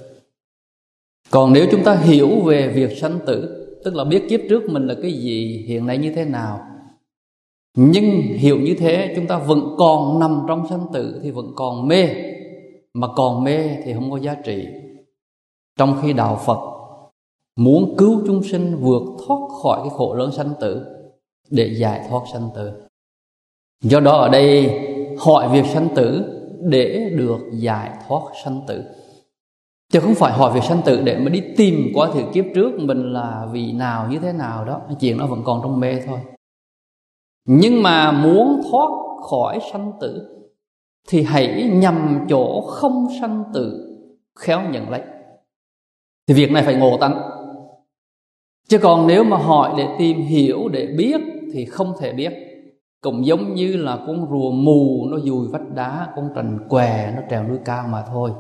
Còn nếu chúng ta hiểu về việc sanh tử, tức là biết kiếp trước mình là cái gì, hiện nay như thế nào, nhưng hiểu như thế chúng ta vẫn còn nằm trong sanh tử thì vẫn còn mê. Mà còn mê thì không có giá trị. Trong khi đạo Phật muốn cứu chúng sinh vượt thoát khỏi cái khổ lớn sanh tử, để giải thoát sanh tử. Do đó ở đây hỏi việc sanh tử để được giải thoát sanh tử, chứ không phải hỏi việc sanh tử để mà đi tìm qua thử kiếp trước mình là vị nào như thế nào đó. Chuyện nó vẫn còn trong mê thôi. Nhưng mà muốn thoát khỏi sanh tử thì hãy nhằm chỗ không sanh tử, khéo nhận lấy. Thì việc này phải ngộ tánh. Chứ còn nếu mà hỏi để tìm hiểu, để biết thì không thể biết. Cũng giống như là con rùa mù nó dùi vách đá, con trành què nó trèo núi cao mà thôi.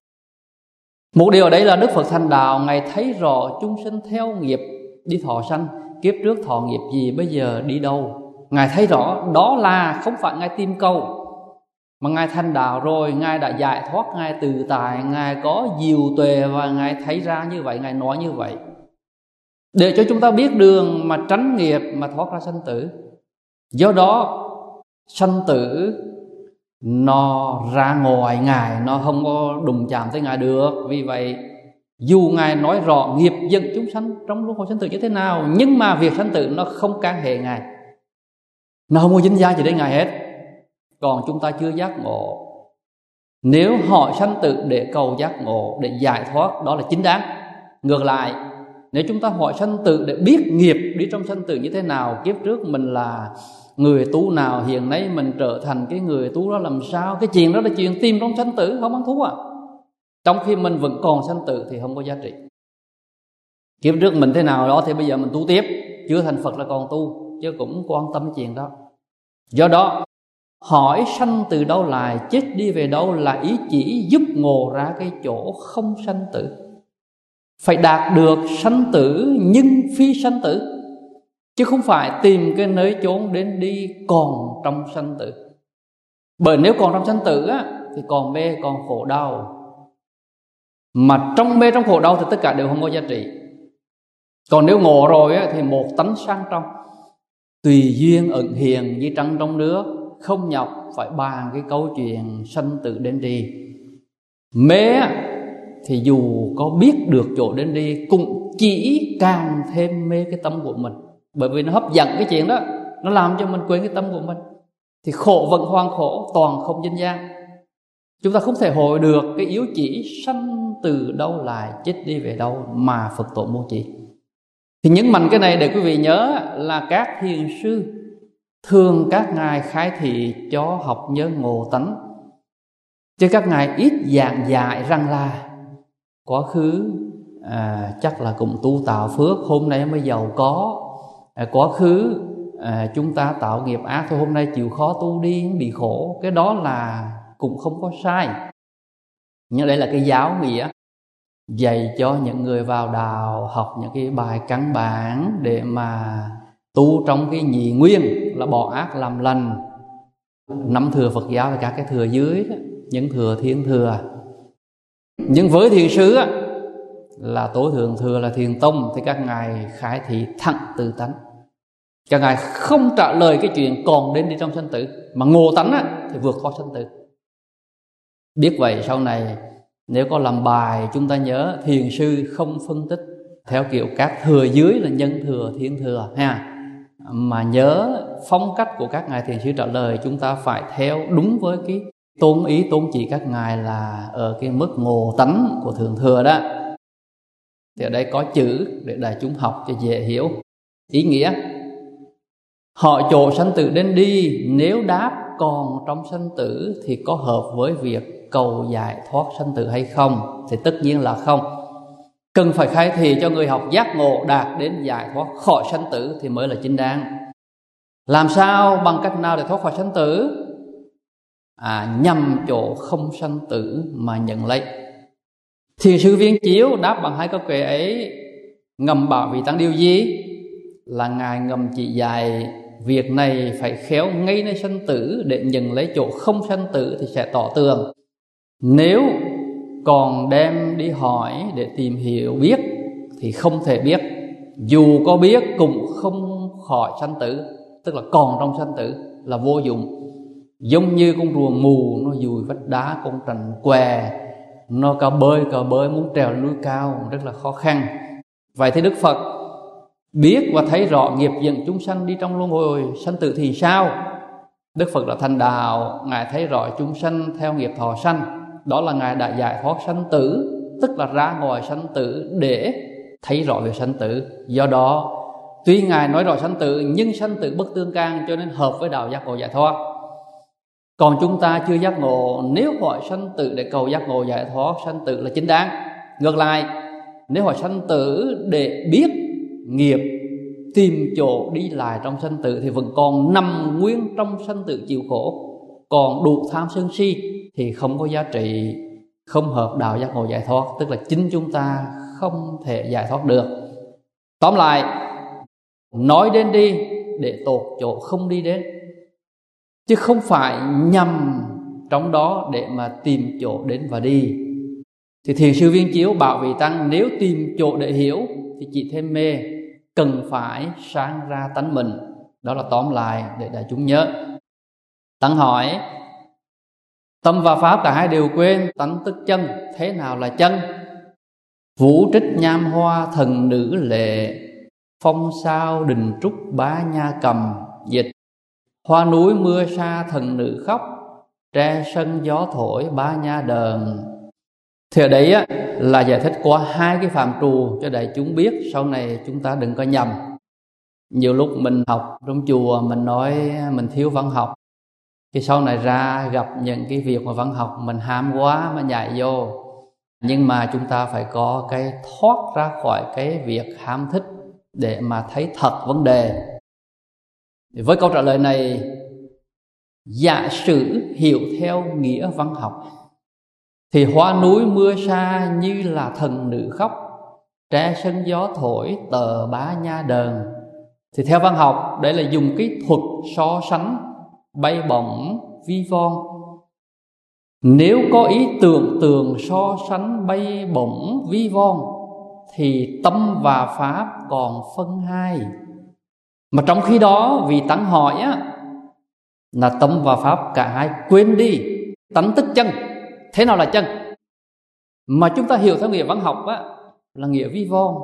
Một điều ở đây là Đức Phật thành đạo, Ngài thấy rõ chúng sinh theo nghiệp đi thọ sanh. Kiếp trước thọ nghiệp gì, bây giờ đi đâu, Ngài thấy rõ. Đó là không phải Ngài tìm cầu, mà Ngài thành đạo rồi, Ngài đã giải thoát, Ngài tự tại, Ngài có diệu tuệ, và Ngài thấy ra như vậy, Ngài nói như vậy để cho chúng ta biết đường mà tránh nghiệp, mà thoát ra sanh tử. Do đó sanh tử nó ra ngoài Ngài, nó không có đụng chạm tới Ngài được. Vì vậy dù Ngài nói rõ nghiệp dẫn chúng sanh trong luân hồi sanh tử như thế nào, nhưng mà việc sanh tử nó không can hệ Ngài, nó không có dính dáng gì đến Ngài hết. Còn chúng ta chưa giác ngộ, nếu hỏi sanh tử để cầu giác ngộ, để giải thoát, đó là chính đáng. Ngược lại, nếu chúng ta hỏi sanh tử để biết nghiệp đi trong sanh tử như thế nào, kiếp trước mình là người tu nào, hiện nay mình trở thành cái người tu đó làm sao, cái chuyện đó là chuyện tìm trong sanh tử, không ăn thú à. Trong khi mình vẫn còn sanh tử thì không có giá trị. Kiếp trước mình thế nào đó thì bây giờ mình tu tiếp, chưa thành Phật là còn tu, chứ cũng quan tâm chuyện đó. Do đó hỏi sanh từ đâu lại, chết đi về đâu là ý chỉ giúp ngộ ra cái chỗ không sanh tử. Phải đạt được sanh tử nhưng phi sanh tử, chứ không phải tìm cái nơi chốn đến đi còn trong sanh tử. Bởi nếu còn trong sanh tử á, thì còn mê, còn khổ đau. Mà trong mê, trong khổ đau thì tất cả đều không có giá trị. Còn nếu ngộ rồi á, thì một tánh sang trong, tùy duyên ẩn hiện như trăng trong nước, không nhọc phải bàn cái câu chuyện sanh tử đến đi. Mê á, thì dù có biết được chỗ đến đi cũng chỉ càng thêm mê cái tâm của mình. Bởi vì nó hấp dẫn cái chuyện đó, nó làm cho mình quên cái tâm của mình. Thì khổ vận hoàng khổ, toàn không nhân gian. Chúng ta không thể hồi được cái yếu chỉ sanh từ đâu lại, chết đi về đâu mà Phật tổ mô chỉ. Thì nhấn mạnh cái này để quý vị nhớ là các thiền sư thường các ngài khai thị cho học nhân ngộ tánh, chứ các ngài ít giảng dạy rằng là quá khứ à, chắc là cũng tu tạo phước, hôm nay mới giàu có. à, Quá khứ à, chúng ta tạo nghiệp ác thôi, hôm nay chịu khó tu đi, bị khổ. Cái đó là cũng không có sai. Nhưng đây là cái giáo nghĩa dạy cho những người vào đạo học những cái bài căn bản để mà tu trong cái nhị nguyên là bỏ ác làm lành. Năm thừa Phật giáo là các cái thừa dưới đó, những thừa thiên thừa. Nhưng với thiền sư á, là tối thượng thừa là thiền tông, thì các ngài khai thị thẳng từ tánh. Các ngài không trả lời cái chuyện còn đến đi trong sanh tử, mà ngộ tánh á, thì vượt thoát sanh tử. Biết vậy sau này nếu có làm bài chúng ta nhớ thiền sư không phân tích theo kiểu các thừa dưới là nhân thừa thiên thừa ha, mà nhớ phong cách của các ngài thiền sư trả lời chúng ta phải theo đúng với cái tôn ý tôn chỉ các ngài là ở cái mức ngộ tánh của thượng thừa đó. Thì ở đây có chữ để đại chúng học cho dễ hiểu ý nghĩa. Hỏi chỗ sanh tử đến đi, nếu đáp còn trong sanh tử thì có hợp với việc cầu giải thoát sanh tử hay không? Thì tất nhiên là không. Cần phải khai thị cho người học giác ngộ đạt đến giải thoát khỏi sanh tử thì mới là chính đáng. Làm sao, bằng cách nào để thoát khỏi sanh tử? À, nhằm chỗ không sanh tử mà nhận lấy. Thiền sư Viên Chiếu đáp bằng hai câu kệ ấy ngầm bảo vị tăng điều gì? Là ngài ngầm chỉ dạy việc này phải khéo ngay nơi sanh tử để nhận lấy chỗ không sanh tử thì sẽ tỏ tường. Nếu còn đem đi hỏi để tìm hiểu biết thì không thể biết. Dù có biết cũng không khỏi sanh tử, tức là còn trong sanh tử là vô dụng. Giống như con rùa mù nó dùi vách đá, con trành què nó cả bơi cả bơi muốn trèo lên núi cao rất là khó khăn. Vậy thì Đức Phật biết và thấy rõ nghiệp dẫn chúng sanh đi trong luân hồi sanh tử thì sao? Đức Phật đã thành đạo, ngài thấy rõ chúng sanh theo nghiệp thọ sanh, đó là ngài đã giải thoát sanh tử, tức là ra ngoài sanh tử để thấy rõ về sanh tử. Do đó tuy ngài nói rõ sanh tử nhưng sanh tử bất tương can, cho nên hợp với đạo giác ngộ giải thoát. Còn chúng ta chưa giác ngộ, nếu hỏi sanh tử để cầu giác ngộ giải thoát sanh tử là chính đáng. Ngược lại, nếu hỏi sanh tử để biết nghiệp, tìm chỗ đi lại trong sanh tử thì vẫn còn nằm nguyên trong sanh tử chịu khổ, còn đủ tham sân si thì không có giá trị, không hợp đạo giác ngộ giải thoát, tức là chính chúng ta không thể giải thoát được. Tóm lại, nói đến đi để tột chỗ không đi đến, chứ không phải nhằm trong đó để mà tìm chỗ đến và đi. Thì thiền sư Viên Chiếu bảo vị tăng nếu tìm chỗ để hiểu thì chỉ thêm mê, cần phải sáng ra tánh mình. Đó là tóm lại để đại chúng nhớ. Tăng hỏi, tâm và pháp cả hai đều quên, tánh tức chân, thế nào là chân? Vũ trích nham hoa thần nữ lệ, phong sao đình trúc bá nha cầm. Dịch: hoa núi mưa sa thần nữ khóc, tre sân gió thổi bá nha đờn. Thì ở đấy á, là giải thích qua hai cái phạm trù cho đại chúng biết, sau này chúng ta đừng có nhầm. Nhiều lúc mình học trong chùa mình nói mình thiếu văn học, thì sau này ra gặp những cái việc mà văn học mình ham quá mà nhảy vô. Nhưng mà chúng ta phải có cái thoát ra khỏi cái việc ham thích để mà thấy thật vấn đề. Với câu trả lời này, giả sử hiểu theo nghĩa văn học thì hoa núi mưa sa như là thần nữ khóc, tre sân gió thổi tờ bá nha đờn. Thì theo văn học, đấy là dùng cái thuật so sánh bay bổng vi von. Nếu có ý tưởng tượng so sánh bay bổng vi von thì tâm và pháp còn phân hai. Mà trong khi đó vị tăng hỏi á, là tâm và pháp cả hai quên đi tánh tức chân. Thế nào là chân? Mà chúng ta hiểu theo nghĩa văn học á, là nghĩa vi von.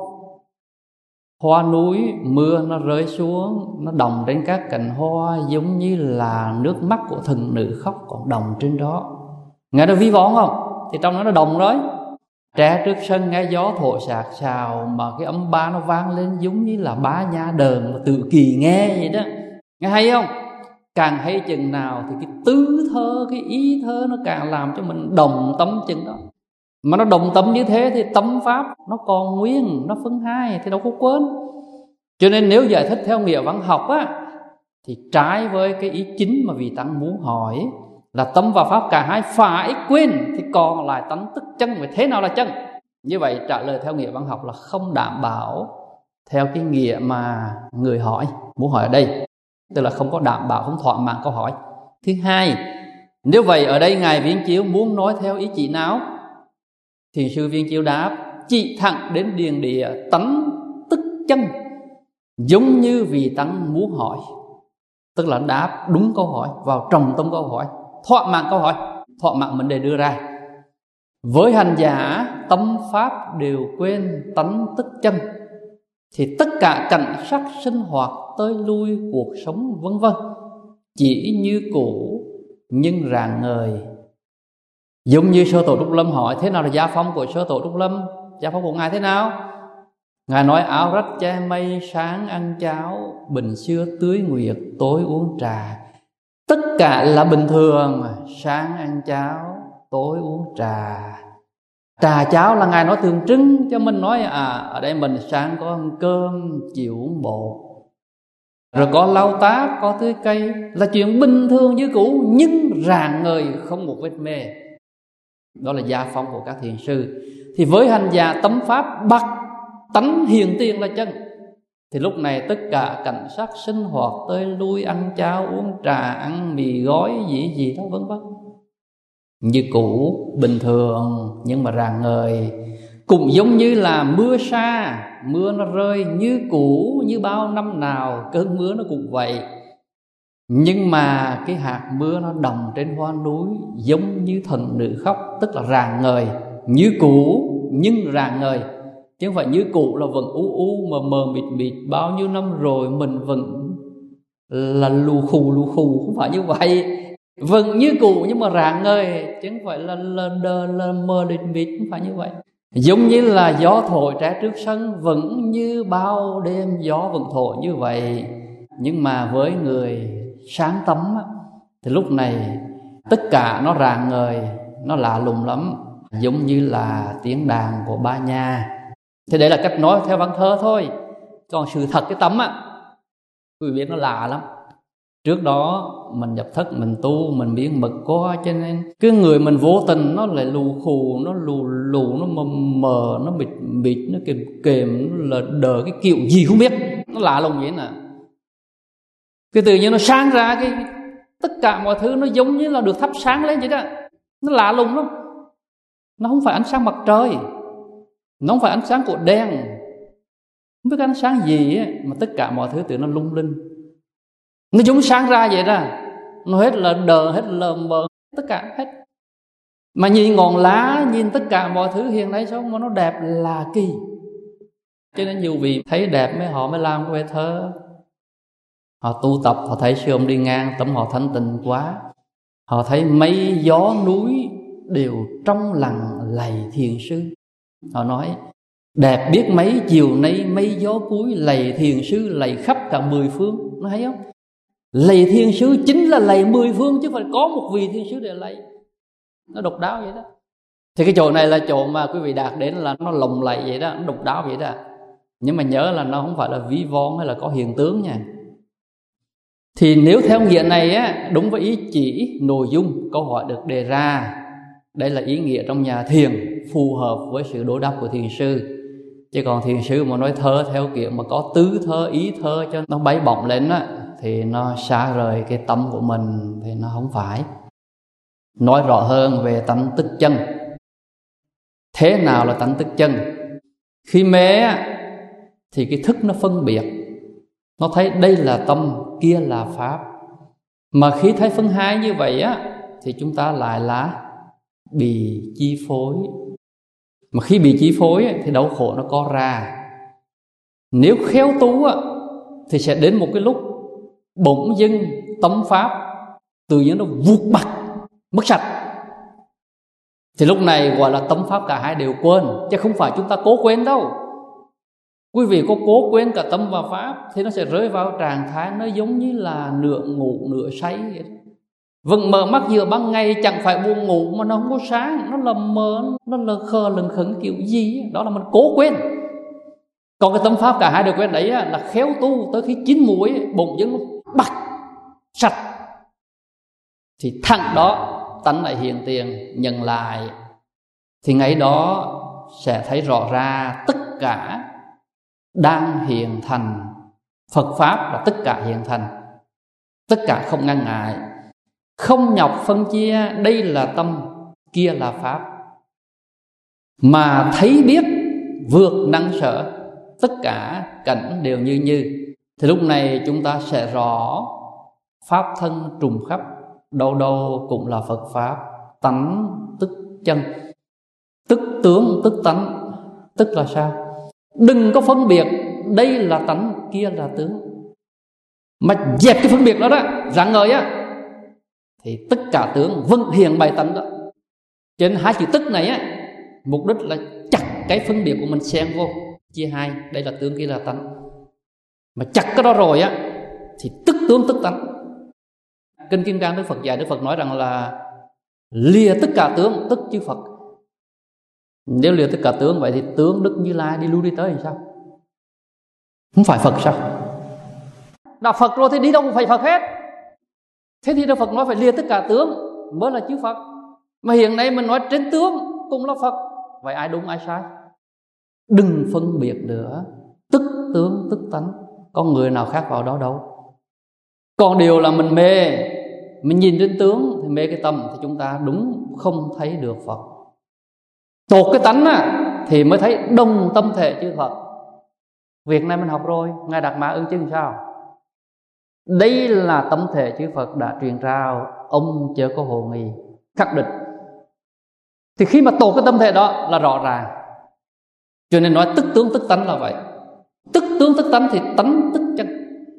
Hoa núi, mưa nó rơi xuống, nó đọng trên các cành hoa, giống như là nước mắt của thần nữ khóc còn đọng trên đó. Nghe nó vi von không? Thì trong đó nó đọng rồi. Tre trước sân nghe gió thổi xạc xào, mà cái âm ba nó vang lên giống như là bá nha đờn, mà tự kỳ nghe vậy đó. Nghe hay không? Càng hay chừng nào thì cái tứ thơ, cái ý thơ nó càng làm cho mình đồng tâm chừng đó. Mà nó đồng tâm như thế thì tâm pháp nó còn nguyên, nó phân hai thì đâu có quên. Cho nên nếu giải thích theo nghĩa văn học á, thì trái với cái ý chính mà vị tăng muốn hỏi là tâm và pháp cả hai phải quên, thì còn lại tánh tức chân. Vậy thế nào là chân? Như vậy trả lời theo nghĩa văn học là không đảm bảo theo cái nghĩa mà người hỏi muốn hỏi ở đây, tức là không có đảm bảo, không thỏa mãn câu hỏi. Thứ hai, nếu vậy ở đây Ngài Viên Chiếu muốn nói theo ý chỉ nào? Thiền sư Viên Chiếu đáp: chỉ thẳng đến điền địa tánh tức chân, giống như vị tăng muốn hỏi. Tức là đáp đúng câu hỏi, vào trọng tâm câu hỏi, thỏa mãn câu hỏi, thỏa mãn vấn đề đưa ra. Với hành giả tâm pháp đều quên tánh tức chân, thì tất cả cảnh sắc sinh hoạt tới lui cuộc sống vân vân chỉ như cũ nhưng rạng ngời. Giống như Sơ Tổ Trúc Lâm hỏi thế nào là gia phong của Sơ Tổ Trúc Lâm? Gia phong của Ngài thế nào? Ngài nói áo rách che mây, sáng ăn cháo, bình xưa tưới nguyệt, tối uống trà. Tất cả là bình thường, sáng ăn cháo, tối uống trà. Trà cháo là Ngài nói tượng trưng cho mình, nói à ở đây mình sáng có ăn cơm, chiều uống bột, rồi có lau tác, có tưới cây, là chuyện bình thường như cũ nhưng rạng ngời không một vết mê. Đó là gia phong của các thiền sư. Thì với hành giả tấm pháp bắt tánh hiền tiền là chân, thì lúc này tất cả cảnh sắc sinh hoạt tới lui, ăn cháo uống trà, ăn mì gói gì gì đó vân vân như cũ bình thường nhưng mà rạng ngời. Cũng giống như là mưa sa, mưa nó rơi như cũ như bao năm nào, cơn mưa nó cũng vậy. Nhưng mà cái hạt mưa nó đọng trên hoa núi giống như thần nữ khóc, tức là rạng ngời như cũ nhưng rạng ngời, chứ không phải như cũ là vẫn u u mờ mờ mịt mịt bao nhiêu năm rồi mình vẫn là lù khù lù khù, không phải như vậy. Vẫn như cũ nhưng mà rạng ngời, chứ không phải là lờ đờ lờ mờ mịt mịt, không phải như vậy. Giống như là gió thổi tre trước sân, vẫn như bao đêm gió vẫn thổi như vậy. Nhưng mà với người sáng tấm thì lúc này tất cả nó rạng ngời, nó lạ lùng lắm, giống như là tiếng đàn của Ba Nha. Thế đấy là cách nói theo văn thơ thôi. Còn sự thật cái tấm á, quý vị biết nó lạ lắm. Trước đó mình nhập thất, mình tu, mình biến mực quá, cho nên cái người mình vô tình nó lại lù khù, nó lù lù, nó mờ mờ, nó mịt mịt, nó kềm kềm, nó là đờ cái kiểu gì không biết, nó lạ lùng vậy nè. Cái tự nhiên nó sáng ra, cái tất cả mọi thứ nó giống như là được thắp sáng lên vậy đó. Nó lạ lùng lắm. Nó không phải ánh sáng mặt trời, nó không phải ánh sáng của đèn, không biết ánh sáng gì ấy, mà tất cả mọi thứ tự nó lung linh, nó giống sáng ra vậy đó. Nó hết là đờ, hết lờ mờ, tất cả hết. Mà nhìn ngọn lá, nhìn tất cả mọi thứ hiện nay sao mà nó đẹp là kỳ. Cho nên nhiều vị thấy đẹp mới họ mới làm cái bài thơ. Họ tu tập, họ thấy sư ông đi ngang, tâm họ thanh tịnh quá. Họ thấy mây gió núi đều trong lặng lạy thiền sư. Họ nói đẹp biết mấy chiều nay mây gió cuối, lạy thiền sư lạy khắp cả mười phương. Nó thấy không? Lạy thiền sư chính là lạy mười phương, chứ phải có một vị thiền sư để lạy. Nó độc đáo vậy đó. Thì cái chỗ này là chỗ mà quý vị đạt đến là nó lồng lạy vậy đó, nó độc đáo vậy đó. Nhưng mà nhớ là nó không phải là ví von hay là có hiện tướng nha. Thì nếu theo nghĩa này á, đúng với ý chỉ nội dung câu hỏi được đề ra, đây là ý nghĩa trong nhà thiền, phù hợp với sự đối đáp của thiền sư. Chứ còn thiền sư mà nói thơ theo kiểu mà có tứ thơ, ý thơ cho nó bay bổng lên á, thì nó xa rời cái tâm của mình, thì nó không phải. Nói rõ hơn về tánh tức chân. Thế nào là tánh tức chân? Khi mê á, thì cái thức nó phân biệt, nó thấy đây là tâm, kia là pháp. Mà khi thấy phân hai như vậy á, thì chúng ta lại là bị chi phối, Mà khi bị chi phối thì đau khổ nó co ra. Nếu khéo tu thì sẽ đến một cái lúc bỗng dưng tâm pháp tự nhiên nó vụt bặt, mất sạch. Thì lúc này gọi là tâm pháp cả hai đều quên, chứ không phải chúng ta cố quên đâu. Quý vị có cố quên cả tâm và pháp thì nó sẽ rơi vào trạng thái nó giống như là nửa ngủ nửa say vậy. Vẫn mở mắt giữa ban ngày, chẳng phải buồn ngủ mà nó không có sáng, nó lầm mờ, nó lờ khờ lừng khẩn kiểu gì đó là mình cố quên. Còn cái tâm pháp cả hai đều quên đấy là khéo tu, tới khi chín muồi bỗng dưng bạch sạch thì thẳng đó tánh lại hiện tiền nhận lại. Thì ngày đó sẽ thấy rõ ra tất cả đang hiện thành. Phật pháp là tất cả hiện thành, tất cả không ngăn ngại, không nhọc phân chia. Đây là tâm, kia là pháp. Mà thấy biết vượt năng sở, tất cả cảnh đều như như. Thì lúc này chúng ta sẽ rõ pháp thân trùng khắp, đâu đâu cũng là Phật pháp. Tánh tức chân, tức tướng tức tánh. Tức là sao? Đừng có phân biệt đây là tánh, kia là tướng. Mà dẹp cái phân biệt đó đó, rạng ngời á, thì tất cả tướng vẫn hiện bày tánh đó. Cho nên hai chữ tức này á, mục đích là chặt cái phân biệt của mình xen vô, chia hai, đây là tướng, kia là tánh. Mà chặt cái đó rồi á thì tức tướng tức tánh. Kinh Kim Cang Đức Phật dạy, Đức Phật nói rằng là lìa tất cả tướng tức chư Phật. Nếu lìa tất cả tướng vậy thì tướng Đức Như Lai đi lui đi tới thì sao? Không phải Phật sao? Đã Phật rồi thì đi đâu cũng phải Phật hết. Thế thì Đức Phật nói phải lìa tất cả tướng mới là chư Phật. Mà hiện nay mình nói trên tướng cũng là Phật. Vậy ai đúng ai sai? Đừng phân biệt nữa. Tức tướng tức tánh, con người nào khác vào đó đâu. Còn điều là mình mê, mình nhìn trên tướng thì mê cái tâm, thì chúng ta đúng không thấy được Phật. Tột cái tánh á, thì mới thấy đồng tâm thể chư Phật. Việc này mình học rồi, Ngài Đạt Ma ưng chứng sao? Đây là tâm thể chư Phật đã truyền trao, ông chớ có hồ nghi, khắc định. Thì khi mà tột cái tâm thể đó là rõ ràng. Cho nên nói tức tướng tức tánh là vậy. Tức tướng tức tánh thì tánh tức chân.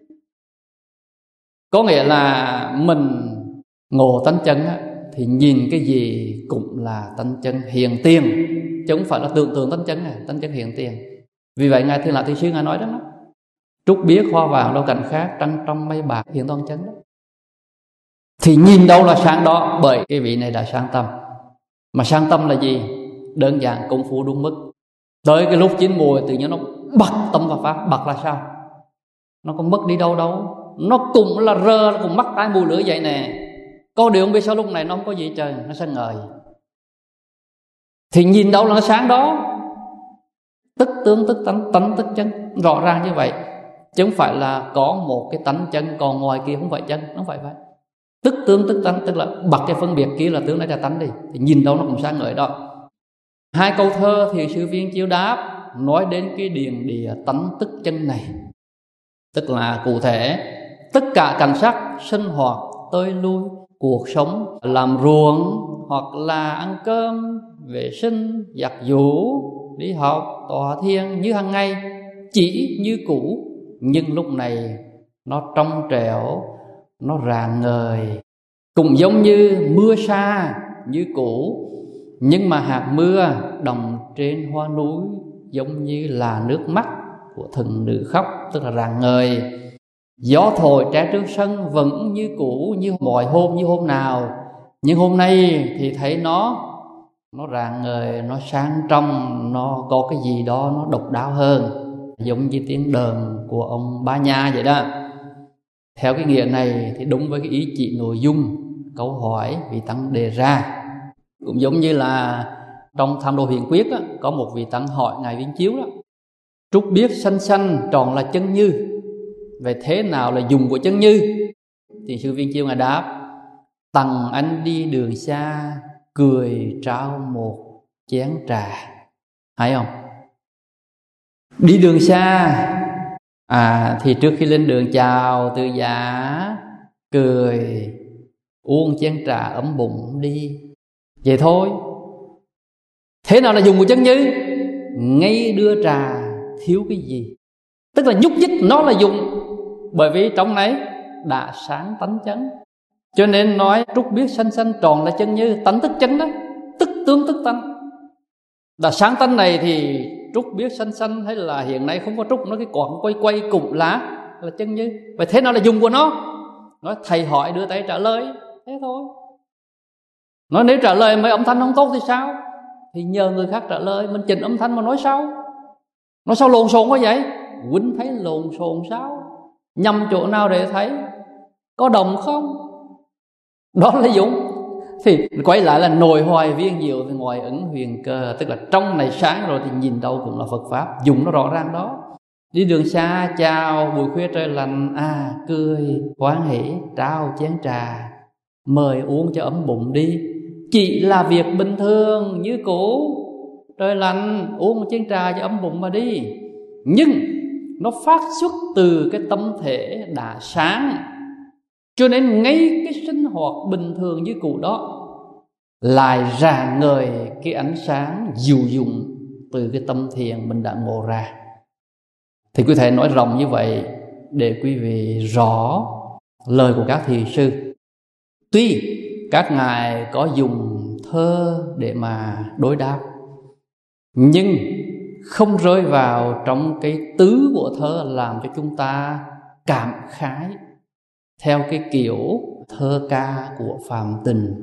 Có nghĩa là mình ngộ tánh chân á, thì nhìn cái gì cũng là tánh chân hiện tiền, chứ không phải là tưởng tượng tánh chân này, tánh chân hiện tiền. Vì vậy Ngài Thiên Lạc Thiên Sư Ngài nói đó, trúc biếc hoa vàng đâu cảnh khác, trăng trong mây bạc hiện toàn chân đó. Thì nhìn đâu là sáng đó, bởi cái vị này đã sáng tâm. Mà sáng tâm là gì? Đơn giản công phu đúng mức. Tới cái lúc chín mùi tự nhiên nó bật tâm và pháp. Bật là sao? Nó có mất đi đâu đâu, nó cũng là rơ, nó cũng mắc tai mùi lửa vậy nè. Có điều không biết sao lúc này nó không có gì trời, nó sáng ngời. Thì nhìn đâu là nó sáng đó. Tức tướng tức tánh, tánh tức chân, rõ ràng như vậy. Chứ không phải là có một cái tánh chân, còn ngoài kia không phải chân, nó không phải vậy. Tức tướng tức tánh, tức là bật cái phân biệt kia là tướng này là tánh đi, thì nhìn đâu nó cũng sáng ngời đó. Hai câu thơ thì sư Viên Chiếu đáp nói đến cái điền địa tánh tức chân này. Tức là cụ thể tất cả cảnh sắc sinh hoạt tới lui, cuộc sống, làm ruộng hoặc là ăn cơm, vệ sinh, giặt giũ, đi học, tọa thiền như hàng ngày chỉ như cũ. Nhưng lúc này nó trong trẻo, nó rạng ngời, cũng giống như mưa sa như cũ. Nhưng mà hạt mưa đồng trên hoa núi giống như là nước mắt của thần nữ khóc, tức là rạng ngời. Gió thổi trái trước sân vẫn như cũ, như mọi hôm, như hôm nào. Nhưng hôm nay thì thấy nó Nó rạng ngời, nó sáng trong, nó có cái gì đó nó độc đáo hơn, giống như tiếng đờn của ông Ba Nha vậy đó. Theo cái nghĩa này thì đúng với cái ý chỉ nội dung câu hỏi vị tăng đề ra. Cũng giống như là trong Tham Đồ Hiền Quyết đó, có một vị tăng hỏi Ngài Viên Chiếu đó: trúc biếc xanh xanh tròn là chân như, vậy thế nào là dùng của chân như? Thì sư Viên Chiếu Ngài đáp: tặng anh đi đường xa, cười trao một chén trà. Hay không? Đi đường xa à, thì trước khi lên đường chào từ giả, cười, uống chén trà ấm bụng đi, vậy thôi. Thế nào là dùng của chân như? Ngay đưa trà thiếu cái gì, tức là nhúc nhích nó là dùng. Bởi vì trong này đã sáng tánh chánh, cho nên nói trúc biết sanh sanh tròn là chân như. Tánh tức chánh đó, tức tướng tức tánh. Đã sáng tánh này thì trúc biết sanh sanh, hay là hiện nay không có trúc, nó cái quạt quay quay cụm lá là chân như. Vậy thế nào là dùng của nó? Nói thầy hỏi đưa tay trả lời, thế thôi. Nói nếu trả lời mấy âm thanh không tốt thì sao? Thì nhờ người khác trả lời, mình chỉnh âm thanh mà nói sao? Nói sao lộn xộn quá vậy? Huynh thấy lộn xộn sao? Nhầm chỗ nào để thấy? Có đồng không? Đó là dùng. Thì quay lại là nội hoài viên diệu thì ngoài ẩn huyền cơ, tức là trong này sáng rồi thì nhìn đâu cũng là Phật pháp. Dùng nó rõ ràng đó. Đi đường xa chào buổi khuya trời lạnh, à cười hoan hỷ trao chén trà, mời uống cho ấm bụng đi. Chỉ là việc bình thường như cũ, trời lạnh uống một chén trà cho ấm bụng mà đi. Nhưng nó phát xuất từ cái tâm thể đã sáng, cho nên ngay cái sinh hoạt bình thường như cũ đó lại rạng ngời cái ánh sáng dịu dụng từ cái tâm thiền mình đã ngộ ra. Thì quý thầy nói rộng như vậy để quý vị rõ lời của các thiền sư. Tuy các ngài có dùng thơ để mà đối đáp, nhưng không rơi vào trong cái tứ của thơ làm cho chúng ta cảm khái theo cái kiểu thơ ca của Phạm Tình,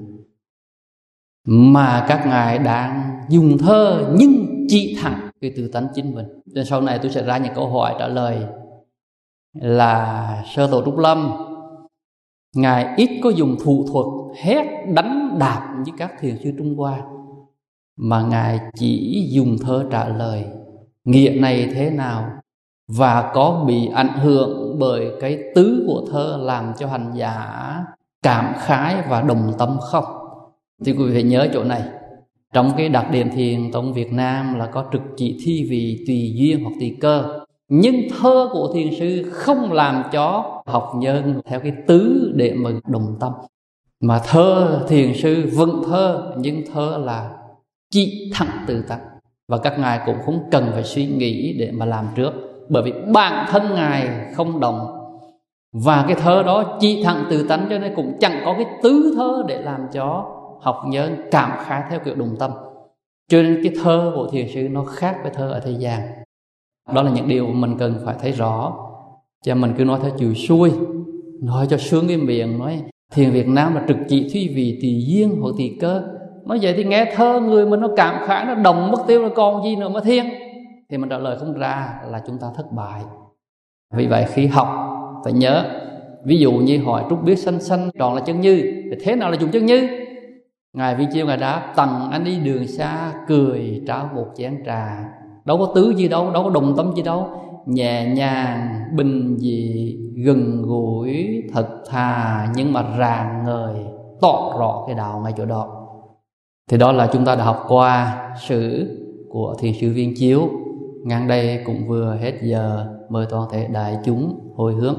mà các ngài đang dùng thơ nhưng chỉ thẳng cái từ tánh chính mình. Nên sau này tôi sẽ ra những câu hỏi trả lời là Sơ Tổ Trúc Lâm, ngài ít có dùng thủ thuật hét đánh đạp như các thiền sư Trung Hoa, mà ngài chỉ dùng thơ trả lời nghĩa này thế nào, và có bị ảnh hưởng bởi cái tứ của thơ làm cho hành giả cảm khái và đồng tâm không. Thì quý vị phải nhớ chỗ này. Trong cái đặc điểm thiền tông Việt Nam là có trực chỉ thi vị, tùy duyên hoặc tùy cơ. Nhưng thơ của thiền sư không làm cho học nhân theo cái tứ để mà đồng tâm, mà thơ thiền sư vẫn thơ, nhưng thơ là chỉ thẳng từ tánh. Và các ngài cũng không cần phải suy nghĩ để mà làm trước, bởi vì bản thân ngài không đồng, và cái thơ đó chỉ thẳng từ tánh, cho nên cũng chẳng có cái tứ thơ để làm cho học nhân cảm khái theo kiểu đồng tâm. Cho nên cái thơ của thiền sư nó khác với thơ ở thế gian. Đó là những điều mình cần phải thấy rõ. Chứ mình cứ nói theo chiều xuôi, nói cho sướng cái miệng, nói thiền Việt Nam là trực chỉ thủy vị tùy duyên hoặc tùy cơ. Nói vậy thì nghe thơ người mình nó cảm khái, nó đồng mất tiêu, là còn gì nữa mà thiền. Thì mình trả lời không ra là chúng ta thất bại. Vì vậy khi học phải nhớ, ví dụ như hỏi trúc biết sanh sanh tròn là chân như, thì thế nào là dùng chân như? Ngài Vi Chiêu ngài đáp: tầng anh đi đường xa, cười trao một chén trà. Đâu có tứ gì đâu, đâu có đồng tâm gì đâu, nhẹ nhàng bình dị gần gũi thật thà, nhưng mà rạng ngời tỏ rõ cái đạo ngay chỗ đó. Thì đó là chúng ta đã học qua sử của thiền sư Viên Chiếu. Ngang đây cũng vừa hết giờ, mời toàn thể đại chúng hồi hướng.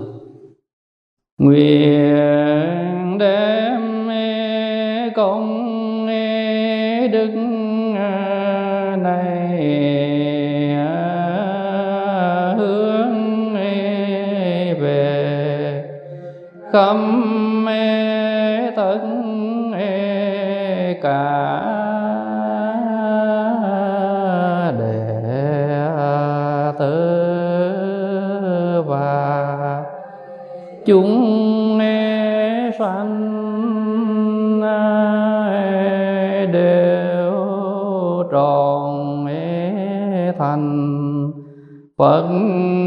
Nguyện đem công đức này hướng về khắp tất cả đệ tử và chúng sanh đều tròn thành Phật